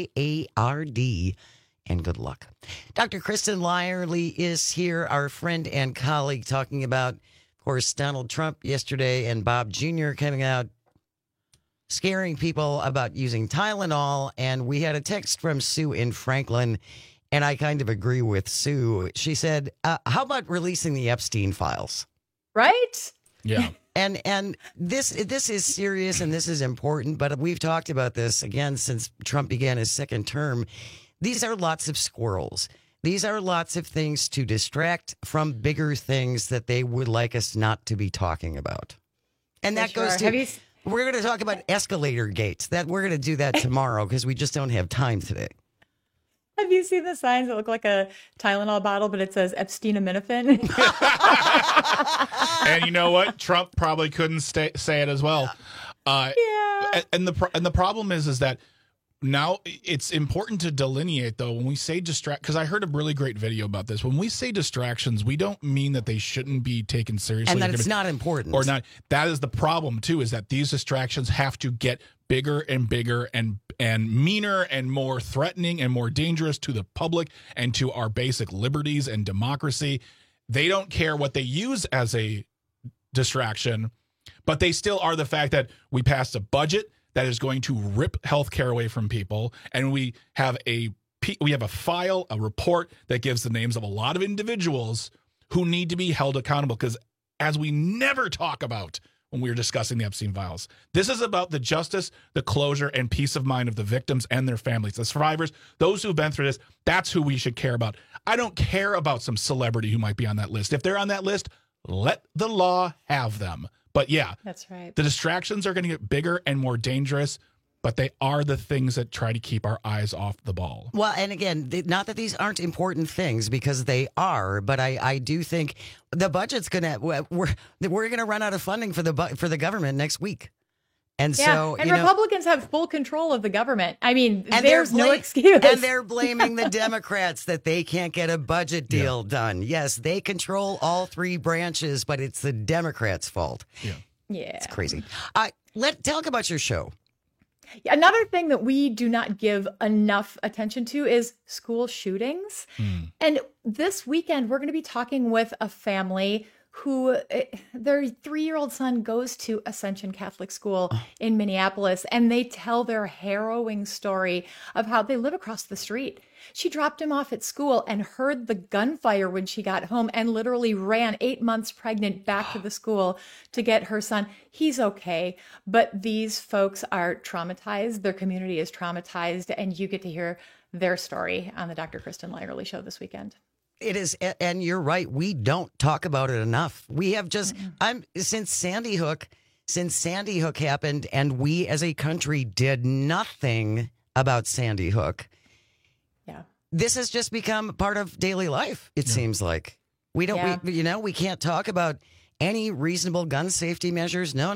YARD, and good luck. Dr. Kristen Lyerly is here, our friend and colleague, talking about, of course, Donald Trump yesterday and Bob Jr. coming out scaring people about using Tylenol. And we had a text from Sue in Franklin, and I kind of agree with Sue. She said, how about releasing the Epstein files? Right? Yeah. And this is serious and this is important, but we've talked about this again since Trump began his second term. These are lots of squirrels. These are lots of things to distract from bigger things that they would like us not to be talking about. And that goes to, we're going to talk about escalator gates. That we're going to do that tomorrow because we just don't have time today. Have you seen the signs that look like a Tylenol bottle, but it says Epstein-Aminophene? And you know what? Trump probably couldn't say it as well. Yeah. And the problem is that now it's important to delineate, though, when we say distract, because I heard a really great video about this. When we say distractions, we don't mean that they shouldn't be taken seriously. And that it's not important. Or not. That is the problem, too, is that these distractions have to get bigger and bigger and meaner and more threatening and more dangerous to the public and to our basic liberties and democracy. They don't care what they use as a distraction, but they still are the fact that we passed a budget that is going to rip healthcare away from people, and we have a file, a report that gives the names of a lot of individuals who need to be held accountable, because as we never talk about when we were discussing the Epstein files, this is about the justice, the closure, and peace of mind of the victims and their families, the survivors, those who've been through this. That's who we should care about. I don't care about some celebrity who might be on that list. If they're on that list, let the law have them. But yeah, that's right. The distractions are going to get bigger and more dangerous, but they are the things that try to keep our eyes off the ball. Well, and again, not that these aren't important things, because they are, but I do think the budget's going to, we're going to run out of funding for the government next week. And so, and Republicans have full control of the government. I mean, there's no excuse. And they're blaming the Democrats that they can't get a budget deal done. Yes, they control all three branches, but it's the Democrats' fault. Yeah. It's crazy. Talk about your show. Another thing that we do not give enough attention to is school shootings. And this weekend, we're going to be talking with a family who their 3-year-old son goes to Ascension Catholic School in Minneapolis, and they tell their harrowing story of how they live across the street. She dropped him off at school and heard the gunfire when she got home and literally ran 8 months pregnant back to the school to get her son. He's okay, but these folks are traumatized. Their community is traumatized, and you get to hear their story on the Dr. Kristen Lyerly Show this weekend. It is, and you're right. We don't talk about it enough. We have just, since Sandy Hook happened, and we as a country did nothing about Sandy Hook. Yeah, this has just become part of daily life. It seems like we don't. We can't talk about any reasonable gun safety measures. No.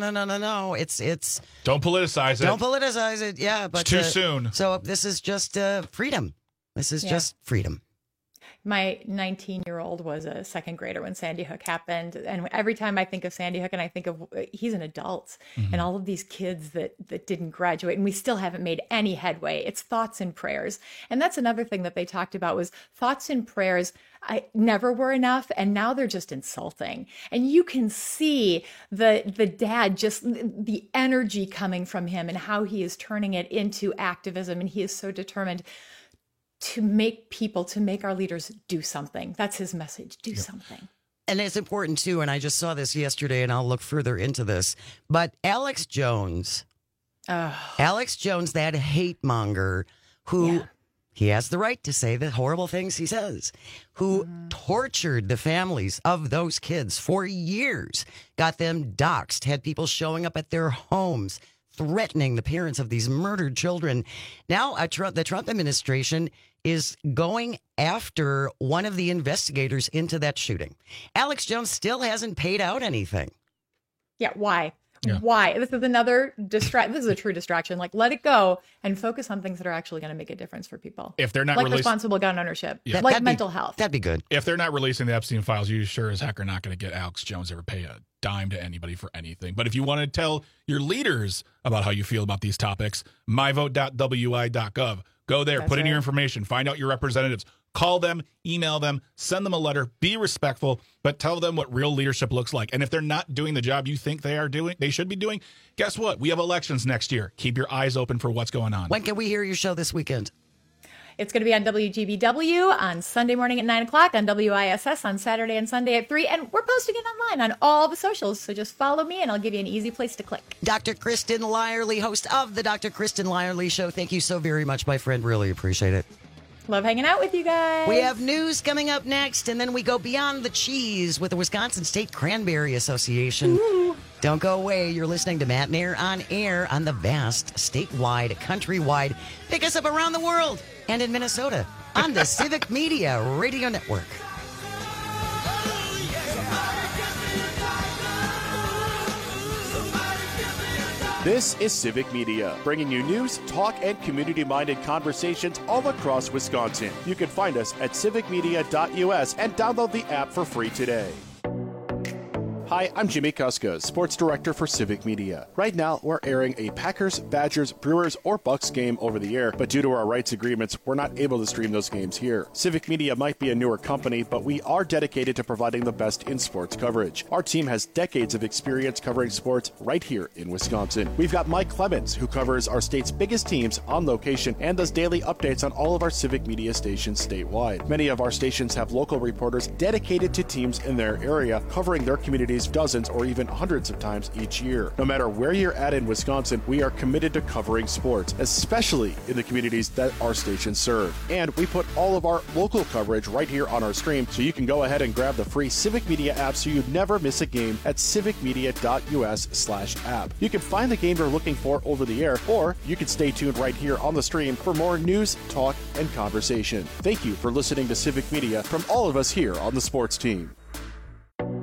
It's don't politicize it. Don't politicize it. Yeah, but it's too soon. So this is just freedom. This is just freedom. My 19-year-old was a second grader when Sandy Hook happened. And every time I think of Sandy Hook, and I think of, he's an adult, and all of these kids that didn't graduate, and we still haven't made any headway. It's thoughts and prayers. And that's another thing that they talked about was thoughts and prayers. I never were enough, and now they're just insulting. And you can see the dad, just the energy coming from him and how he is turning it into activism, and he is so determined to make our leaders do something. That's his message. Do something. And it's important too, and I just saw this yesterday, and I'll look further into this, but Alex Jones, that hate monger who he has the right to say the horrible things he says, who tortured the families of those kids for years, got them doxxed, had people showing up at their homes, threatening the parents of these murdered children. Now, the Trump administration is going after one of the investigators into that shooting. Alex Jones still hasn't paid out anything. Yeah, why? Yeah. Why? This is another This is a true distraction. Like, let it go and focus on things that are actually going to make a difference for people. If they're not responsible gun ownership, like mental health. That'd be good. If they're not releasing the Epstein files, you sure as heck are not going to get Alex Jones ever pay a dime to anybody for anything. But if you want to tell your leaders about how you feel about these topics, myvote.wi.gov. Go there, put in your information, find out your representatives, call them, email them, send them a letter, be respectful, but tell them what real leadership looks like. And if they're not doing the job you think they should be doing, guess what? We have elections next year. Keep your eyes open for what's going on. When can we hear your show this weekend? It's going to be on WGBW on Sunday morning at 9 o'clock, on WISS on Saturday and Sunday at 3, and we're posting it online on all the socials, so just follow me and I'll give you an easy place to click. Dr. Kristen Lyerly, host of the Dr. Kristen Lyerly Show. Thank you so very much, my friend. Really appreciate it. Love hanging out with you guys. We have news coming up next, and then we go beyond the cheese with the Wisconsin State Cranberry Association. Ooh. Don't go away. You're listening to Matt and Air on the vast, statewide, countrywide, pick us up around the world and in Minnesota on the Civic Media Radio Network. This is Civic Media, bringing you news, talk, and community-minded conversations all across Wisconsin. You can find us at civicmedia.us and download the app for free today. Hi, I'm Jimmy Kuska, Sports Director for Civic Media. Right now, we're airing a Packers, Badgers, Brewers, or Bucks game over the air, but due to our rights agreements, we're not able to stream those games here. Civic Media might be a newer company, but we are dedicated to providing the best in sports coverage. Our team has decades of experience covering sports right here in Wisconsin. We've got Mike Clemens, who covers our state's biggest teams on location and does daily updates on all of our Civic Media stations statewide. Many of our stations have local reporters dedicated to teams in their area, covering their communities dozens or even hundreds of times each year. No matter where you're at in Wisconsin, we are committed to covering sports, especially in the communities that our stations serve. And we put all of our local coverage right here on our stream, so you can go ahead and grab the free Civic Media app so you never miss a game at civicmedia.us/app. You can find the game you're looking for over the air, or you can stay tuned right here on the stream for more news, talk, and conversation. Thank you for listening to Civic Media from all of us here on the sports team.